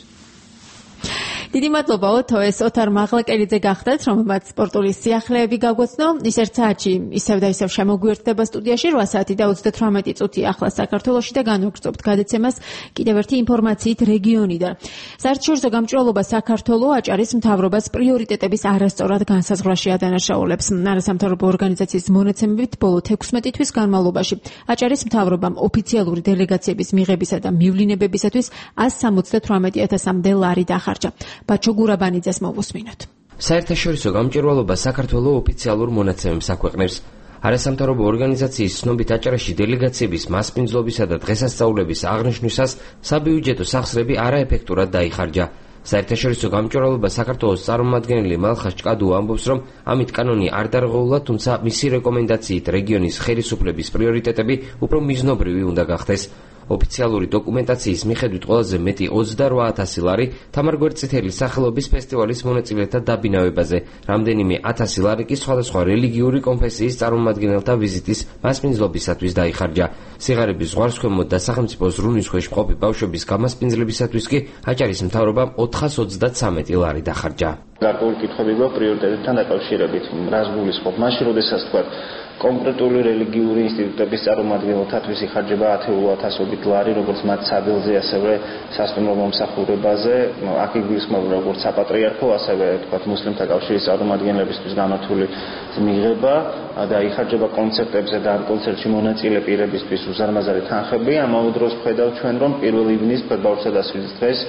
დიდი მადლობა ოთო, ეს ოთარ მაღლაკელიძე გახდათ, რომელმაც სპორტული სიახლეები გაგვაცნო. ის ერთ საათში ისევ და ისევ შემოგვიერთდება სტუდიაში რვა საათი და ოცდათვრამეტი წუთი ახლა საქართველოში და განვაგრძობთ გადაცემას კიდევ ერთი ინფორმაციით რეგიონიდან. საერთაშორისო გამჭვირვალობა საქართველოს აჭარის მთავრობას პრიორიტეტების არასწორად განსაზღვრაში ადანაშაულებს. არასამთავრობო ორგანიზაციის მონაცემებით ბოლო თექვსმეტი თვის განმავლობაში აჭარის მთავრობამ ოფიციალური დელეგაციების მიღებისა და მივლინებებისათვის ასი სამოცდათვრამეტი ათასამდე ლარი დახარჯა. ბაჩო გურაბანიძეს მოვუსმინოთ. საერთაშორისო გამჭვირვალობა საქართველოს ოფიციალურ მონაცემებს აქვეყნებს. არასამთავრობო ორგანიზაციის ცნობით აჭარაში დელეგაციების მასპინძლობისა და დღესასწაულების აღნიშვნისას საბიუჯეტო სახსრები არაეფექტურად დაიხარჯა. საერთაშორისო გამჭვირვალობა საქართველოს წარმომადგენელი მალხას ჭკადუ ამბობს, რომ ამით კანონი არ დარღვეულა, თუმცა მისი რეკომენდაციით რეგიონის ხელისუფლების პრიორიტეტები უფრო მიზნობრივი უნდა გახდეს. ოფიციალური დოკუმენტაციის მიხედვით ყველაზე მეტი ოცდარვა ათასი ლარი თამარ გვერდწითელის სახელობის ფესტივალის მონაწილეთა დაბინავებაზე, რამდენიმე ათასი ლარი კი სხვადასხვა რელიგიური კონფესიის წარმომადგენელთა ვიზიტის მასპინძლობისათვის დაიხარჯა. სიღარიბის ზღვარსქვემოთ და სახელმწიფო ზრუნის ქვეშ მყოფი ბავშვების გამასპინძლებისათვის კი აჭარის მთავრობამ ოთხას ოცდათვრამეტი ლარი დახარჯა. გარკვეული კითხვები გვაქვს პრიორიტეტებთან დაკავშირებით. რას გულისხმობ? მაშინ, როდესაც თქვა კონკრეტული რელიგიური ინსტიტუტების წარმომადგენელთათვის იხარჯება ათეულ ათასობით ლარი, როგორც მათ საბელზე, ასევე სასტუმრო მომსახურებაზე. აქ იგულისხმება როგორც საპატრიარქო, ასევე თქვათ მუსლიმთა კავშირის წარმომადგენლებისთვის გამართული მიღება და იხარჯება კონცერტებზე და ამ კონცერტში მონაწილე პირებისთვის უზარმაზარი თანხები. ამავე დროს ვხედავთ ჩვენ, რომ პირველ ივნის ფეხბურთსა და სვლის დღეს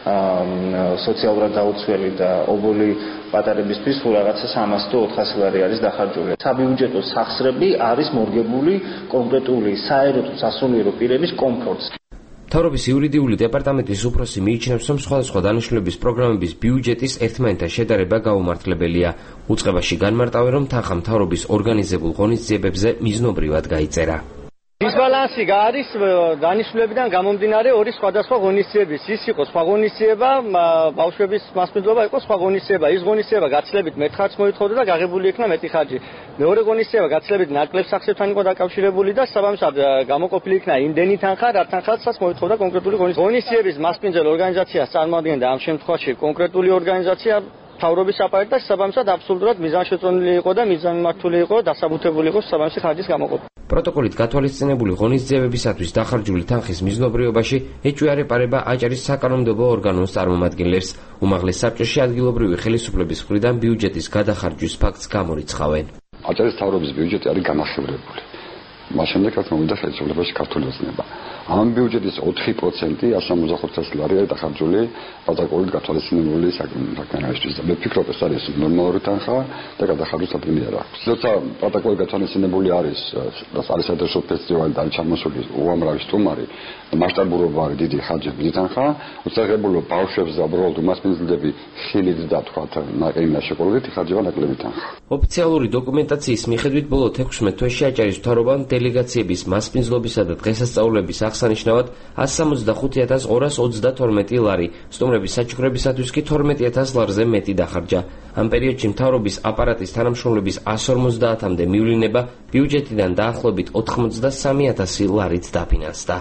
სოციალურად დაუცველი და ობოლი პატარებისთვის თუ რაღაცა სამას თუ ოთხასი ლარი არის დახარჯული. საბიუჯეტო სახსრები არის მორგებული კონკრეტული საერო თუ სასულიერო პირების კომფორტს. მთავრობის იურიდიული დეპარტამენტის უფროსი მიიჩნევს, რომ სხვადასხვა დანიშნულების პროგრამების ბიუჯეტის ერთმანეთთან შედარება გაუმართლებელია. უწყებაში განმარტავენ, რომ თანხა მთავრობის ორგანიზებულ ღონისძიებებზე მიზნობრივად გაიწერა. დისბალანსი არის დანიშნულებიდან გამომდინარე ორი სხვადასხვა ღონისძიების. ის იყო სხვა ღონისძიება, ბავშვების მასპინძლობა იყო სხვა ღონისძიება. ის ღონისძიება გაცილებით მეტ ხარჯს მოითხოვდა და გაღებული იქნა მეტი ხარჯი. მეორე ღონისძიება გაცილებით ნაკლებ სახსრებთან იყო დაკავშირებული და საბამისად გამოყოფილი იქნა იმდენი თანხა, რა თანხასაც მოითხოვდა კონკრეტული ღონისძიება. ღონისძიების მასპინძელ ორგანიზაციას წარმოადგენდა ამ შემთხვევაში კონკრეტული ორგანიზაცია მთავრობის აპარატი და საბამისად აბსოლუტურად მიზანშეწონილი იყო და მიზანმიმართული იყო, დასაბუთებული იყო საბამისი ხარჯის გამოყოფა. პროტოკოლით გათვალისწინებული ღონისძიებებისათვის დახარჯული თანხის მიზნობრიობაში ეჭვი არ ეპარება აჭარის საკანონმდებლო ორგანოს წარმომადგენლებს. უმაღლეს საბჭოში ადგილობრივი ხელისუფლების მხრიდან ბიუჯეტის გადახარჯვის ფაქტს გამორიცხავენ. აჭარის მთავრობის ბიუჯეტი არის განახევრებული. მას შემდეგ რაც მომიდა ხელისუფლებაში ქართული ოცნება. ამ ბიუჯეტის ოთხი პროცენტი ასი ათას ათასი ლარი არის დახარჯული პროტოკოლით გათვალისწინებული საქმიანობისთვის და მე ვფიქრობ, ეს არის ნორმალური თანხა და გადახარჯვის ადგილი არ აქვს. როცა პროტოკოლით გათვალისწინებული არის და არის საერთაშორისო ფესტივალი და ჩამოსული უამრავი სტუმარი და მასშტაბურობა არის დიდი ხარჯი, დიდი თანხა, უსახებულო ბავშვებს და უბრალოდ მასპინძლები ხილით და თქვათ ნაკლები შეკოლებით იხარჯება ნაკლები თანხა. ოფიციალური დოკუმენტაციის მიხედვით ბოლო თექვსმეტ თვეში აჭარის მთავრობამ დელეგაციების მასპინძლობისა და დღესასწაულების აღსანიშნავად ასი ოცდაოთხ ათას ორას ოცდათორმეტი ლარი, სტუმრების საჩუქრებისათვის კი თორმეტი ათას ლარზე მეტი დახარჯა. ამ პერიოდში მთავრობის აპარატის თანამშრომლების ასი ორმოცდაათამდე მივლინება ბიუჯეტიდან დაახლოებით ოთხმოცდასამი ათასი ლარით დაფინანსდა.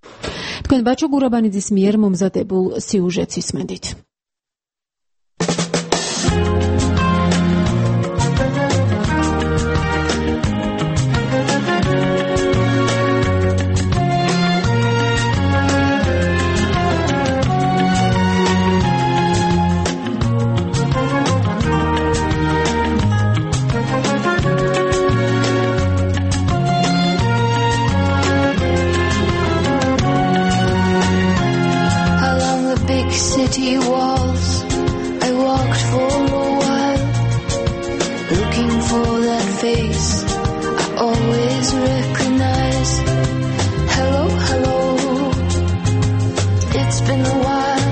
თქვენ ბაჩო გურაბანიძის მიერ მომზადებულ სიუჟეტს ისმენთ. City walls, I walked for a while, looking for that face I always recognize. Hello, hello, it's been a while,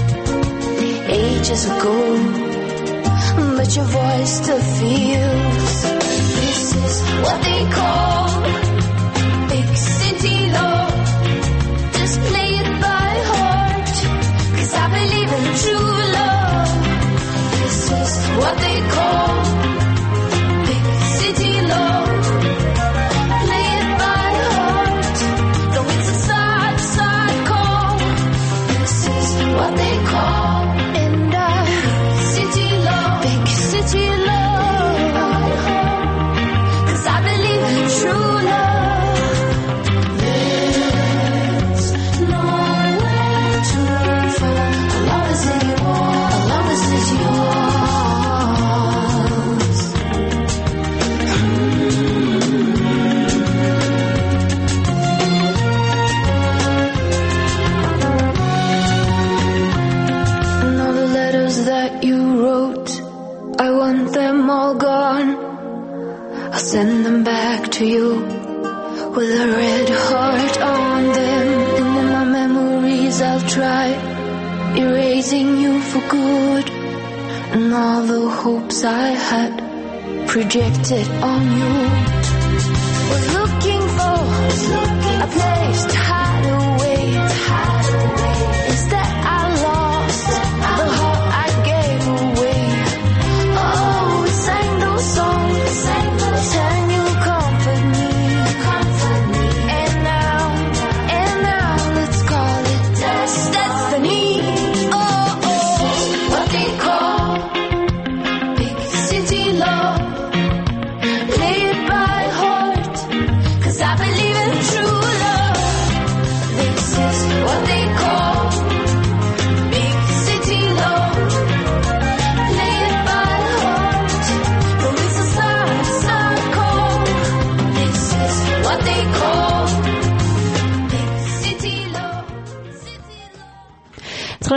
ages ago, but your voice still feels. This is what they call big city love. Just play it by heart, 'cause I believe in true love. This is what they call big city love. Play it by heart, though it's a sad, sad call. This is what they call and I city love, big city love. 'Cause I believe in true love. There's nowhere to run from. Love is in yours, love is yours. And all the letters that you wrote, I want them all gone. I'll send them back to you with a red heart on them. And in my memories I'll try erasing you for good, and all the hopes I had projected on you. Was looking for a place to hide away. Instead I lost the heart I gave away. Oh, we sang those songs, sang you comfort me. And now, and now let's call it destiny. Oh, oh, what they call big city love. Play it by heart.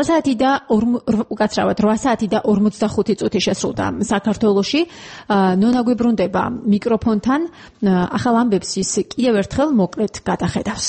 რვა საათი და უკაცრავად რვა საათი და ორმოცდახუთი წუთი შესრულდა საქართველოში. ნონა გვიბრუნდება მიკროფონთან. ახალ ამბებს ის კიდევ ერთხელ მოკლედ გადახედავს.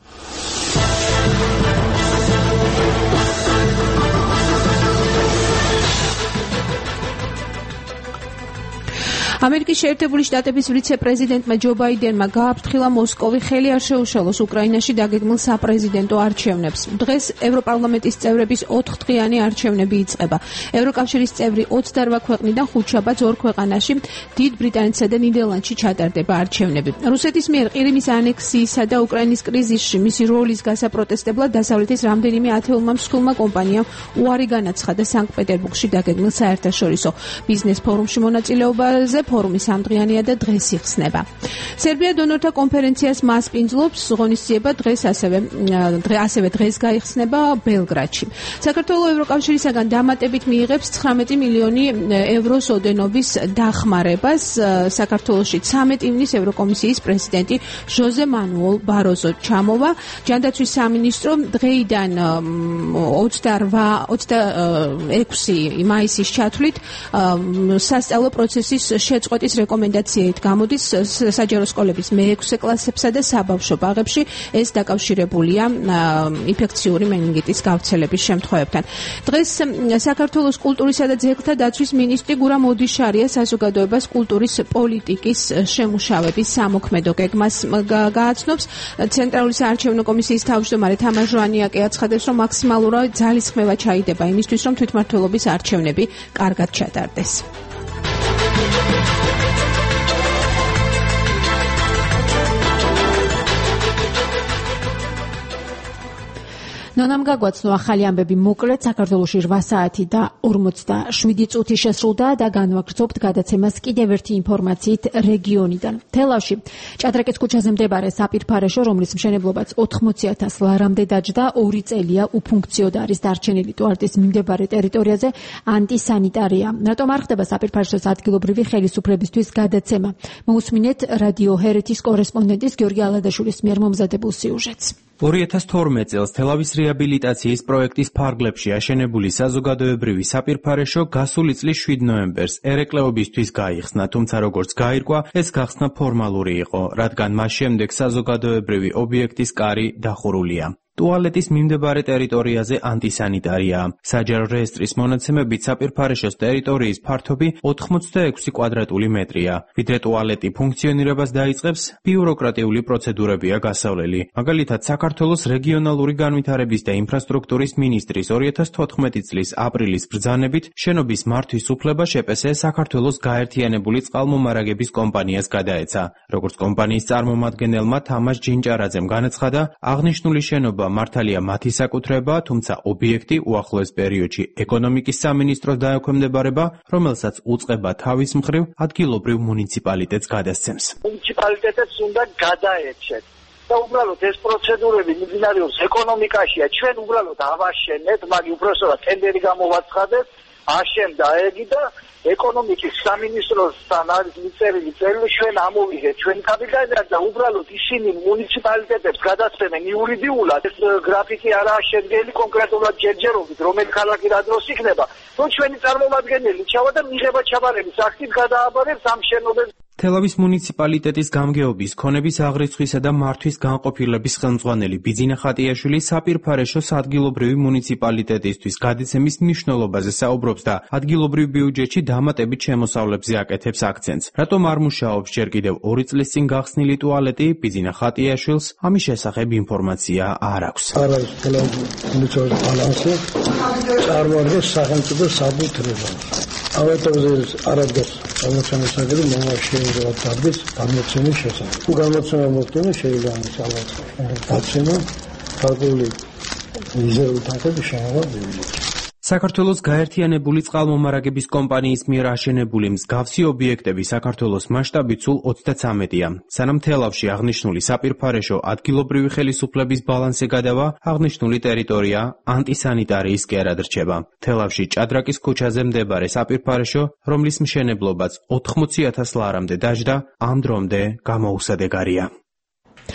ამერიკის შეერთებული შტატების ვიცე-პრეზიდენტმა ჯო ბაიდენმა გააფრთხილა მოსკოვი ხელი არ შეუშალოს უკრაინაში დაგეგმილ საპრეზიდენტო არჩევნებს. დღეს ევროპარლამენტის წევრების ოთხდღიანი არჩევნები იწყება. ევროკავშირის წევრი ოცდარვა ქვეყნიდან ხუთშაბათს ორ ქვეყანაში, დიდ ბრიტანეთსა და ნიდერლანდში ჩატარდება არჩევნები. რუსეთის მიერ ყირიმის ანექსიისა და უკრაინის კრიზისში მისი როლის გასაპროტესტებლად დასავლეთის რამდენიმე ათეულმა მსხვილმა კომპანიამ უარი განაცხადა სანქტ-პეტერბურგში დაგეგმილ საერთაშორისო ბიზნეს ფორუმში მონაწილეობაზე. ფორუმი სამდღიანია და დღეს იხსნება. სერბია დონორთა კონფერენციას მასპინძლობს, ღონისძიება დღეს ასევე ასევე დღეს გაიხსნება ბელგრადში. საქართველოს ევროკავშირისაგან დამატებით მიიღებს ცხრამეტი მილიონი ევროს ოდენობის დახმარებას. საქართველოში ცამეტი ივნისს ევროკომისიის პრეზიდენტი ჟოზე მანუელ ბაროზო ჩამოვა. ჯანდაცვის სამინისტრო დღეიდან ოცდაექვსი მაისის ჩათვლით სასწავლო პროცესის შეწყვეტის რეკომენდაციით გამოდის საჯარო სკოლების მეექვსე კლასებსა და საბავშვო ბაღებში. ეს დაკავშირებულია ინფექციური მენინგიტის გავრცელების შემთხვევებთან. დღეს საქართველოს კულტურისა და ძეგლთა დაცვის მინისტრი გურამ ოდიშარია საზოგადოებას კულტურის პოლიტიკის შემუშავების სამოქმედო გეგმას გააცნობს. ცენტრალური საარჩევნო კომისიის თავმჯდომარე თამარ ჟვანიაკი აცხადებს, რომ მაქსიმალურად ძალისხმევა ჩაიდება იმისთვის, რომ თვითმმართველობის არჩევნები კარგად ჩატარდეს. ნონამ გაგვაცნო ახალი ამბები მოკლედ. საქართველოში რვა საათი და ორმოცდაშვიდი წუთი შესრულდა და განვაგრძობთ გადაცემას კიდევ ერთი ინფორმაციით რეგიონიდან. თელავში ჭადრაკის ქუჩაზე მდებარე საპირფარეშო, რომლის მშენებლობაც ოთხმოცი ათას ლარამდე დაჯდა, ორი წელია უფუნქციოდ არის დარჩენილი. ტუალეტის მიმდებარე ტერიტორიაზე ანტისანიტარია. რატომ არ ხდება საპირფარეშოს ადგილობრივი ხელისუფლებისთვის გადაცემა? მოусმინეთ რადიო ჰერეთის კორესპონდენტის გიორგი ალადაშვილის მიერ მომზადებულ სიუჟეტს. ორი ათას თორმეტ წელს თელავის რეაბილიტაციის პროექტის ფარგლებში აშენებული საზოგადოებრივი საპირფარეშო გასული წლის შვიდ ნოემბერს ერეკლეობისთვის გაიხსნა, თუმცა როგორც გაირკვა, ეს გახსნა ფორმალური იყო, რადგან მას შემდეგ საზოგადოებრივი ობიექტის კარი დახურულია. ტუალეტის მიმდებარე ტერიტორიაზე ანტისანიტარიაა. საჯარო რეესტრის მონაცემებით საპირფარეშოს ტერიტორიის ფართობი ოთხმოცდაექვსი კვადრატული მეტრია. ვიდრე ტუალეტი ფუნქციონირებას დაიწყებს, ბიუროკრატიული პროცედურებია გასავლელი. მაგალითად, საქართველოს რეგიონალური განვითარების და ინფრასტრუქტურის მინისტრის ორი ათას თოთხმეტი წლის აპრილის ბრძანებით შენობის მართვის უფლება შეპესე საქართველოს გაერთიანებული წყალმომარაგების კომპანიას გადაეცა. როგორც კომპანიის წარმომადგენელმა თამაშ ჯინჭარაძემ განაცხადა, აღნიშნული შენობა მართალია მათი საკუთრება, თუმცა ობიექტი უახლოეს პერიოდში ეკონომიკის სამინისტროს დაექვემდებარება, რომელსაც უწყება თავის მხრივ ადგილობრივ მუნიციპალიტეტს გადასცემს. მუნიციპალიტეტებს უნდა გადაეცეთ და უბრალოდ ეს პროცედურები მიმდინარეობს ეკონომიკაშია. ჩვენ უბრალოდ ავაშენეთ, მაგრამ უბრალოდ ტენდერი გამოვაცხადეთ, აშენდა ეგი და ეკონომიკის სამინისტროსთან არის მიწერილი წერილი, ჩვენ ამოვიღეთ ჩვენ კაპიტალიდან და უბრალოდ ისინი მუნიციპალიტეტებს გადასცემენ იურიდიულად. ეს გრაფიკი არაა შედგენილი კონკრეტულად ჯერჯერობით, რომელი ქალაქი რა დროს იქნება. რომ ჩვენი წარმომადგენელი ჩავა და მიღება ჩაბარების აქტით გადააბარებს ამ შენობებს. თელავის მუნიციპალიტეტის გამგეობის, ქონების აღრიცხვისა და მართვის განყოფილების ხელმძღვანელი ბიძინა ხატიაშვილი საპირფარეშოს ადგილობრივი მუნიციპალიტეტისთვის გადაცემის მნიშვნელობაზე საუბრობს და ადგილობრივ ბიუჯეტში დამატებით შემოსავლებზე აკეთებს აქცენტს. რატომ არ მუშაობს ჯერ კიდევ ორი წლის წინ გახსნილი ტუალეტი? ბიძინა ხატიაშვილს ამის შესახებ ინფორმაცია არ აქვს. არ არის თელავის მუნიციპალიტეტის ბალანსი, წარმოადგენს სახელმწიფო საბუთრებას. ამიტომ არადგას გამოცემის აგრი მომაშენებლად დაბის გამოცემის შესახებ. თუ გამოცემა მოხდება, შეიძლება ამის ალბათ დაცემა გარკვეული მიზერული თანხები შეევა ბიუჯეტში. საქართველოს გაერთიანებული წყალმომარაგების კომპანიის მიერ აშენებული მსგავსი ობიექტები საქართველოს მასშტაბით სულ ოცდაცამეტია. სანამ თელავში აღნიშნული საპირფარეშო ადგილობრივი ხელისუფლების ბალანსზე გადავა, აღნიშნული ტერიტორია ანტისანიტარიისკერად რჩება. თელავში ჭადრაკის ქუჩაზე მდებარე საპირფარეშო, რომლის მშენებლობაც ოთხმოცი ათას ლარამდე დაჯდა, ამ დრომდე გამოუსადეგარია.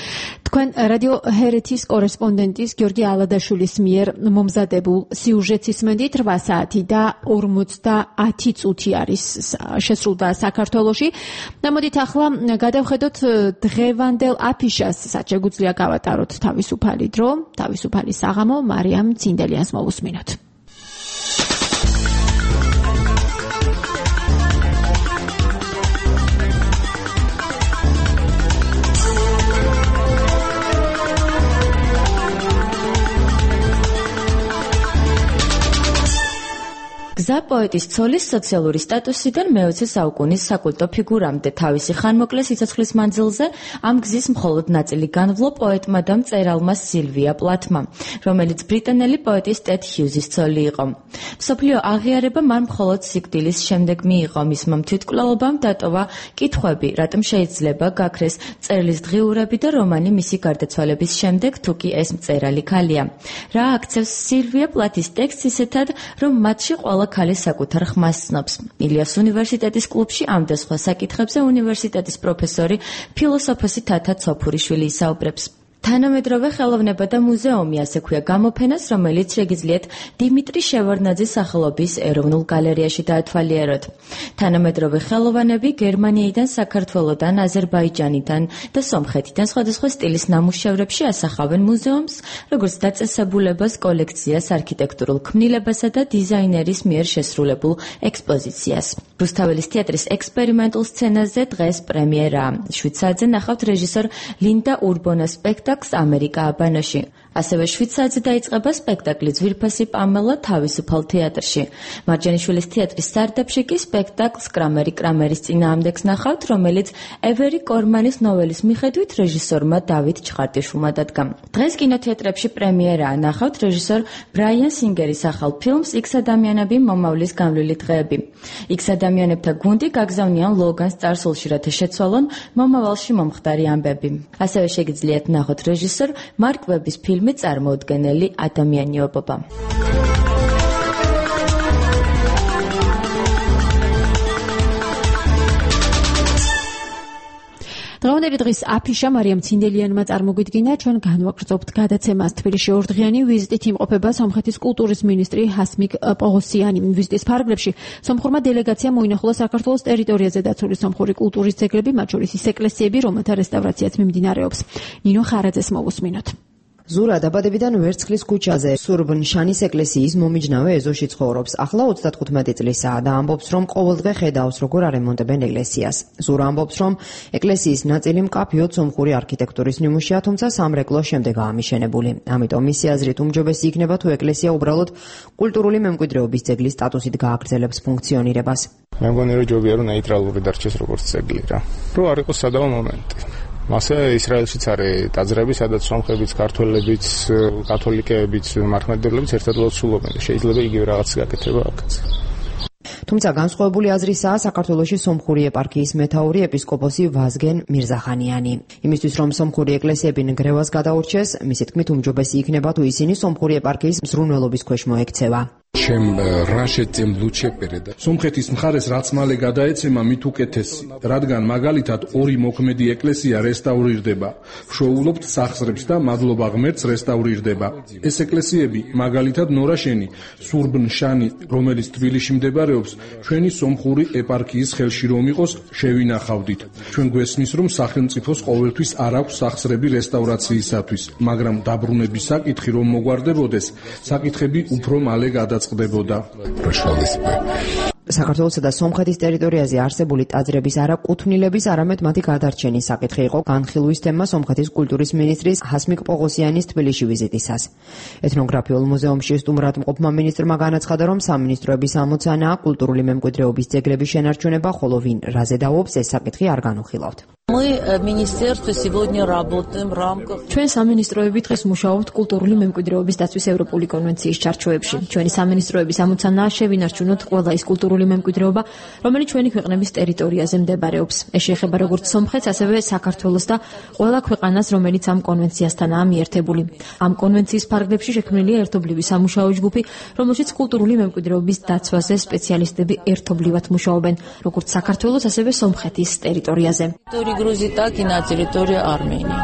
თქვენ რადიო ჰერეთის კორესპონდენტის გიორგი ალადაშვილის მიერ მომზადებულ სიუჟეტს ისმენდით. რვა საათი და ორმოცდაათი წუთი არის შესრულდა საქართველოში. მოდით ახლა გადავხედოთ დღევანდელ აფიშას, რაც შეგვიძლია გავატაროთ თავისუფალი დრო, თავისუფალი საღამო. მარიამ ცინდელიანს მოვუსმინოთ. გზა პოეტის ცოლის სოციალური სტატუსიდან მეოცე საუკუნის საკულტო ფიგურამდე თავისი ხანმოკლე სიცოცხლის მანძილზე ამ გზის მხოლოდ ნაწილი განვლო პოეტმა და მწერალმა სილვია პლათმა, რომელიც ბრიტანელი პოეტის ტედ ჰიუზის ცოლი იყო. მსოფლიო აღიარება მან მხოლოდ სიკვდილის შემდეგ მიიღო. მისმა თვითმკვლელობამ დატოვა კითხვები, რატომ შეიძლება გაქრეს წერილის დღიურები და რომანი მისი გარდაცვალების შემდეგ, თუ კი ეს მწერალი ქალია. რა აქცევს სილვია პლათის ტექსტს ისეთად, რომ მათში ყველა ქალი საკუთარ ხმას ცნობს. ილიას უნივერსიტეტის კლუბში ამ და სხვა საკითხებზე უნივერსიტეტის პროფესორი, ფილოსოფოსი თათა ცოფურიშვილი ისაუბრებს. თანამედროვე ხელოვნება და მუზეუმი, ასე ქვია გამოფენას, რომელიც შეგიძლიათ დიმიტრი შევარდნაძის სახელობის ეროვნულ გალერეაში დაათვალიეროთ. თანამედროვე ხელოვანები გერმანიიდან, საქართველოდან, აზერბაიჯანიდან და სომხეთიდან სხვადასხვა სტილის ნამუშევრებში ასახავენ მუზეუმს, როგორც დაწესებულებას, კოლექციას, არქიტექტურულ ქმნილებასა და დიზაინერის მიერ შესრულებულ ექსპოზიციას. რუსთაველის თეატრის ექსპერიმენტულ სცენაზე დღეს პრემიერა. შვიდ საათზე ნახავთ რეჟისორ ლინდა ურბონას სპექტაკლს ამერიკა აბანოში. ასევე შვიდ საათზე დაიწყება სპექტაკლი ძვირფასი პამელა თავისუფალ თეატრში. მარჯანიშვილის თეატრის სარდაფში კი სპექტაკლს კრამერი კრამერის წინააღმდეგს ნახავთ, რომელიც ევერი კორმანის ნოველის მიხედვით რეჟისორმა დავით ჩხარტიშვილმა დადგა. დღეს კინოთეატრებში პრემიერაა. ნახავთ რეჟისორ ბრაიან სინგერის ახალ ფილმს იქს ადამიანები მომავლის განვლილი დღეები. იქს ადამიანებთა გუნდი გაგზავნიან ლოგანს წარსულში, რათა შეცვალონ მომავალში მომხდარი ამბები. ასევე შეგიძლიათ ნახოთ რეჟისორ მარკ ვების ფილმი მე წარმოუდგენელი ადამიანიობობა. დღევანდელი დღის აფიშა მარიამ ცინდელიანმა წარმოგვიდგინა. ჩვენ განვაგრძობთ გადაცემას. თბილისში ორდღიანი ვიზიტით იმყოფება სომხეთის კულტურის მინისტრი ჰასმიკ პოღოსიანი. ვიზიტის ფარგლებში სომხურმა დელეგაციამ მოინახულა საქართველოს ტერიტორიაზე დაცული სომხური კულტურის ძეგლები, მათ შორის ის ეკლესიები, რომელთა რესტავრაციაც მიმდინარეობს. ნინო ხარაძეს მოვუსმინოთ. ზურა დაბადებიდან ვერცხლის ქუჩაზე სურბნ-შანის ეკლესიის მომიჯნავე ეზოში ცხოვრობს. ახლა ოცდათხუთმეტი წლისაა და ამბობს, რომ ყოველდღე ხედავს, როგორ არემონტებენ ეკლესიას. ზურა ამბობს, რომ ეკლესიის ნაწილი მკაფიოდ სომხური არქიტექტურის ნიმუშია, თუმცა სამრეკლო შემდეგაა ამიშენებული. ამიტომ მისი აზრით უმჯობესი იქნება, თუ ეკლესია უბრალოდ კულტურული მემკვიდრეობის ძეგლის სტატუსით გააგრძელებს ფუნქციონირებას. მე მგონი, რომ ჯობია, რომ ნეიტრალური დარჩეს როგორც ძეგლი რა. რომ არ იყოს სადავო მომენტი. მასე ისრაელშიც არის ტაძრები, სადაც სომხებიც, ქართველებიც, კათოლიკეებიც, მართლმადიდებლებიც ერთად ლოცულობენ. შეიძლება იგივე რაღაც გაკეთება აქაც. თუმცა განსხვავებული აზრისაა საქართველოში სომხური ეპარქიის მეთაური ეპისკოპოსი ვაზგენ მირზახანიანი. იმისთვის, რომ სომხური ეკლესიები ნგრევას გადაურჩეს, მისი თქმით უმჯობესი იქნება, თუ ისინი სომხური ეპარქიის მზრუნველობის ქვეშ მოექცევა. чем раньше тем лучше переда. სომხეთის მხარეს რაც მალე გადაეცემა, მით უკეთესი, რადგან მაგალითად ორი მოქმედი ეკლესია რესტავრირდება. ვშოულობთ სახსრებს და მადლობა ღმერთს რესტავრირდება. ეს ეკლესიები, მაგალითად ნორაშენი, სურბნ-შანი, რომელიც თბილისში მდებარეობს, ჩვენი სომხური ეპარქიის ხელში რომ იყოს, შევინახავდით. ჩვენ გვესმის, რომ სახელმწიფოს ყოველთვის არ აქვს სახსრები რესტავრაციისათვის, მაგრამ დაბრუნების საკითხი რომ მოგვარდებოდეს, საკითხები უფრო მალე გადაწყდება. საქართველოსა და სომხეთის ტერიტორიაზე არსებული ტაძრების არაკუთვნილების, არამედ მათი გადარჩენის საკითხი იყო განხილვის თემა სომხეთის კულტურის მინისტრის ჰასმიკ პოღოსიანის თბილისში ვიზიტისას. ეთნოგრაფიულ მუზეუმში სტუმრად მყოფმა მინისტრმა განაცხადა, რომ სამინისტროების ამოცანაა კულტურული მემკვიდრეობის ძეგლების შენარჩუნება, ხოლო ვინ რაზე დაობს, ეს საკითხი არ განვიხილავთ. Мы министерство сегодня работаем в рамках. ჩვენ სამინისტროები დღეს მუშაობთ კულტურული მემკვიდრეობის დაცვის ევროპული კონვენციის ჩარჩოებში. ჩვენი სამინისტროების ამოცანაა შევინარჩუნოთ ყველა ის კულტურული მემკვიდრეობა, რომელიც ჩვენი ქვეყნების ტერიტორიაზე მდებარეობს. ეს შეეხება როგორც სომხეთს, ასევე საქართველოს და ყველა ქვეყანას, რომელიც ამ კონვენციასთანაა მიერთებული. ამ კონვენციის ფარგლებში შექმნილია ერთობლივი სამუშაო ჯგუფი, რომელშიც კულტურული მემკვიდრეობის დაცვაზე სპეციალისტები ერთობლივად მუშაობენ, როგორც საქართველოს, ასევე სომხეთის ტერიტორიაზე. Грузии, так и на территории Армении.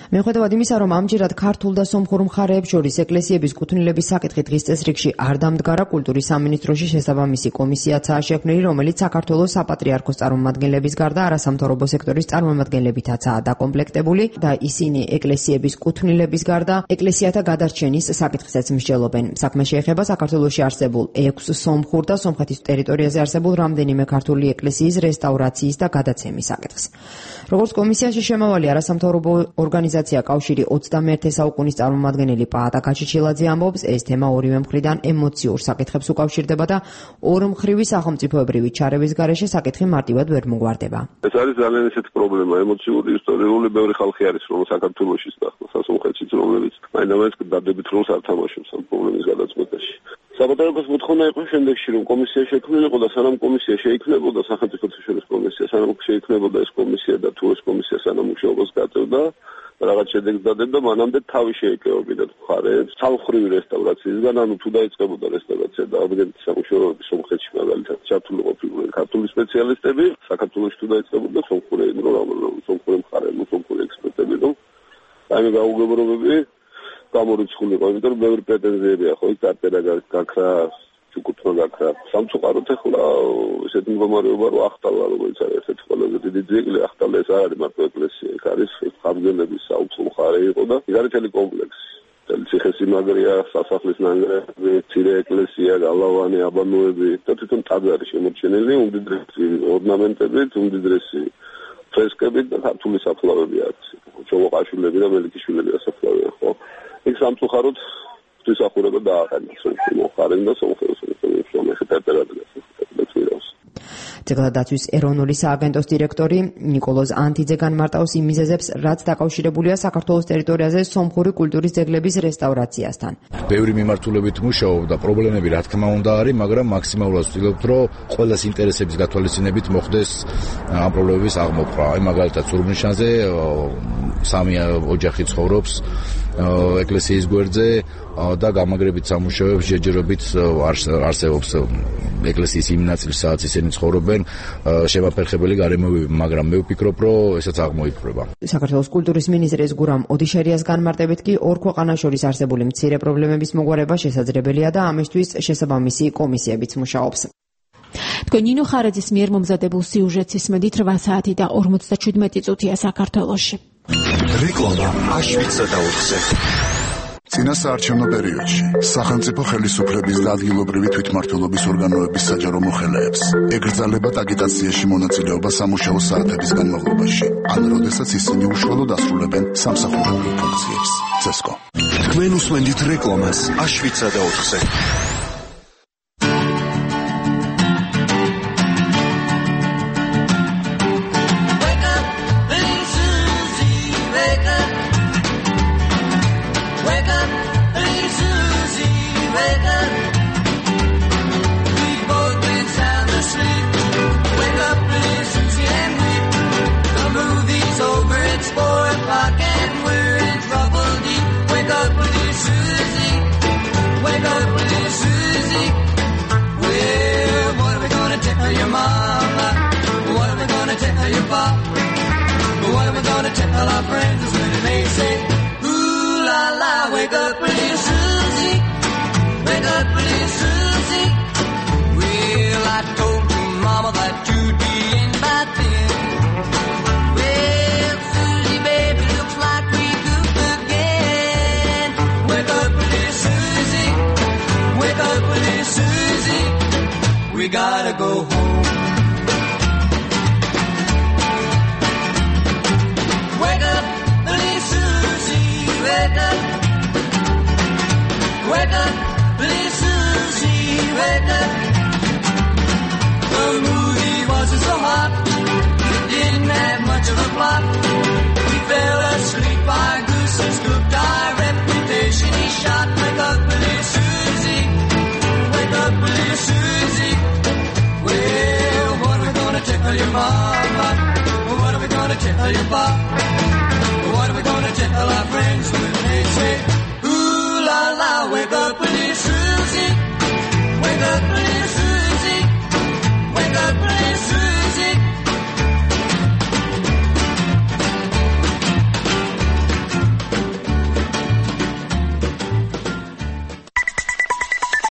მიუხედავად იმისა, რომ ამჯერად ქართულ და სომხურ მხარეებს შორის ეკლესიების კუთვნილების საკითხი დღის წესრიგში არ დამდგარა, კულტურის სამინისტროში შესაბამისი კომისიაცაა შექმნილი, რომელიც საქართველოს საპატრიარქოს წარმომადგენლების გარდა არასამთავრობო სექტორის წარმომადგენლებითაცაა დაკომპლექტებული და ისინი ეკლესიების კუთვნილების გარდა ეკლესიათა გადარჩენის საკითხსაც მსჯელობენ. საქმე შეეხება საქართველოში არსებულ ექვს სომხურ და სომხეთის ტერიტორიაზე არსებულ რამდენიმე ქართული ეკლესიის რესტავრაციის და გადაცემის საკითხს. როგორც კომისიაში შემავალი არასამთავრობო ორგანიზაცია კავშირი ოცდამეერთე საუკუნის წარმომადგენელი პაატა გაჩიჩილაძე ამბობს, ეს თემა ორივე მხრიდან ემოციურ საკითხებს უკავშირდება და ორმხრივი სახელმწიფოებრივი ჩარევის გარეშე საკითხი მარტივად ვერ მოგვარდება. ეს არის ძალიან ისეთი პრობლემა, ემოციური, ისტორიული, ბევრი ხალხი არის, რომ საქართველოშიც და სასამხეთშიც, რომელიც მაინც დადებით როლს არ თამაშობს ამ პრობლემის გადაწყვეტაში. საპატრიარქოს მოთხოვნა იყო შემდეგში, რომ კომისია შექმნილიყო და სანამ კომისია შეიქმნებოდა, სახელმწიფოთა შორის კომისია, სანამ შეიქმნებოდა ეს კომისია და თუ ეს კომისია სანამ მუშაობას გაწევდა, რაღაც შედეგს დადებდა, მანამდე თავი შეეკევებოდა მხარეებს სამხრივი რესტავრაციისგან, ანუ თუ დაიწყებოდა რესტავრაცია და აღდგენითი სამუშაოები სომხეთში მაგალითად ჩართული ყოფილიყო ქართული სპეციალისტები, საქართველოში თუ დაიწყებოდა სომხური სომხური მხარე, სომხური ექსპერტები, რომ აი მე გაუგებრობები გამორიცხულიყო, იმიტომ რომ ბევრი პრეტენზიებია ხო იქ წარწერა გაქრა, ჩუკუთმა გაქრა. სამწუხაროდ ახლა ესეთი მდგომარეობა რომ ახტალა, როგორც არის ესეთი ყველაზე დიდი ძეგლი, ახტალა ეს არ არის მარტო ეკლესია, იქ არის ხაბგენების საუცხო მხარე იყო და იქ არის მთელი კომპლექსი. ციხესიმაგრეა, სასახლის ნანგრევები, მცირე ეკლესია, გალავანი, აბანოები და თვითონ ტაძარი არის შემორჩენილი, უმდიდრესი ორნამენტებით, უმდიდრესი ფრესკებით და ქართული საფლავები აქვს. ჩოლოყაშვილები და მელიქიშვილები ასაფლავია ხო? იქ სამწუხაროდ ღვთისმსახურება დააყენეს სომხურ მხარემ და სომხეთის სომხეთის ტერიტორიაზე. ძეგლადაცვის ეროვნული სააგენტოს დირექტორი ნიკოლოზ ანთიძე განმარტავს იმ მიზეზებს, რაც დაკავშირებულია საქართველოს ტერიტორიაზე სომხური კულტურის ძეგლების რესტავრაციასთან. ბევრი მიმართულებით მუშაობ და პრობლემები რა თქმა უნდა არის, მაგრამ მაქსიმალურად ვცდილობთ, რომ ყველას ინტერესების გათვალისწინებით მოხდეს ამ პრობლემების აღმოფხვრა. აი მაგალითად სურბ-ნიშანზე სამი ოჯახი ცხოვრობს ეკლესიის გვერდზე და გამაგრებით სამუშაოებს ჯერჯერობით არსებობს ეკლესიის იმ ნაწილში, სადაც ისინი ცხოვრობენ, შემაფერხებელი გარემოებები, მაგრამ მე ვფიქრობ, რომ ესაც აღმოიფრება. საქართველოს კულტურის მინისტრის გურამ ოდიშერიას განმარტებით კი ორ ქვეყანას შორის არსებული მცირე პრობლემების მოგვარება შესაძლებელია და ამისთვის შესაბამისი კომისიებიც მუშაობს. თქვენ ნინო ხარაძის მიერ მომზადებულ სიუჟეტს ისმენთ რვა საათი და ორმოცდაჩვიდმეტი წუთია საქართველოში. რეკლამა აშვიცა და ოთხზე. წინასაარჩევნო პერიოდში სახელმწიფო ხელისუფლების და ადგილობრივი თვითმმართველობის ორგანოების საჯარო მოხელეებს ეკრძალებათ აგიტაციაში მონაწილეობა სამუშაო საათების განმავლობაში, ან როდესაც ისინი უშუალოდ ასრულებენ სამსახურებრივ ფუნქციებს. ცესკო. თქვენ უსმენთ რეკლამას აშვიცა და ოთხზე. Tell our friends when they say, ooh la la, wake up pretty Susie, wake up pretty Susie. Well, I told your mama that you'd be in by then. Well, Susie, baby, looks like we goofed again. Wake up pretty Susie, wake up pretty Susie. We gotta go home. Wake up, wake up, please Susie, wake up. The movie wasn't so hot, it didn't have much of a plot. We fell asleep, our goose and scooped our reputation he shot. Wake up, please Susie, wake up, please Susie. Well, what are we gonna tell your mama? What are we gonna tell your pop? What are we gonna tell our friends when they say, ooh la la, wake up, please Susie?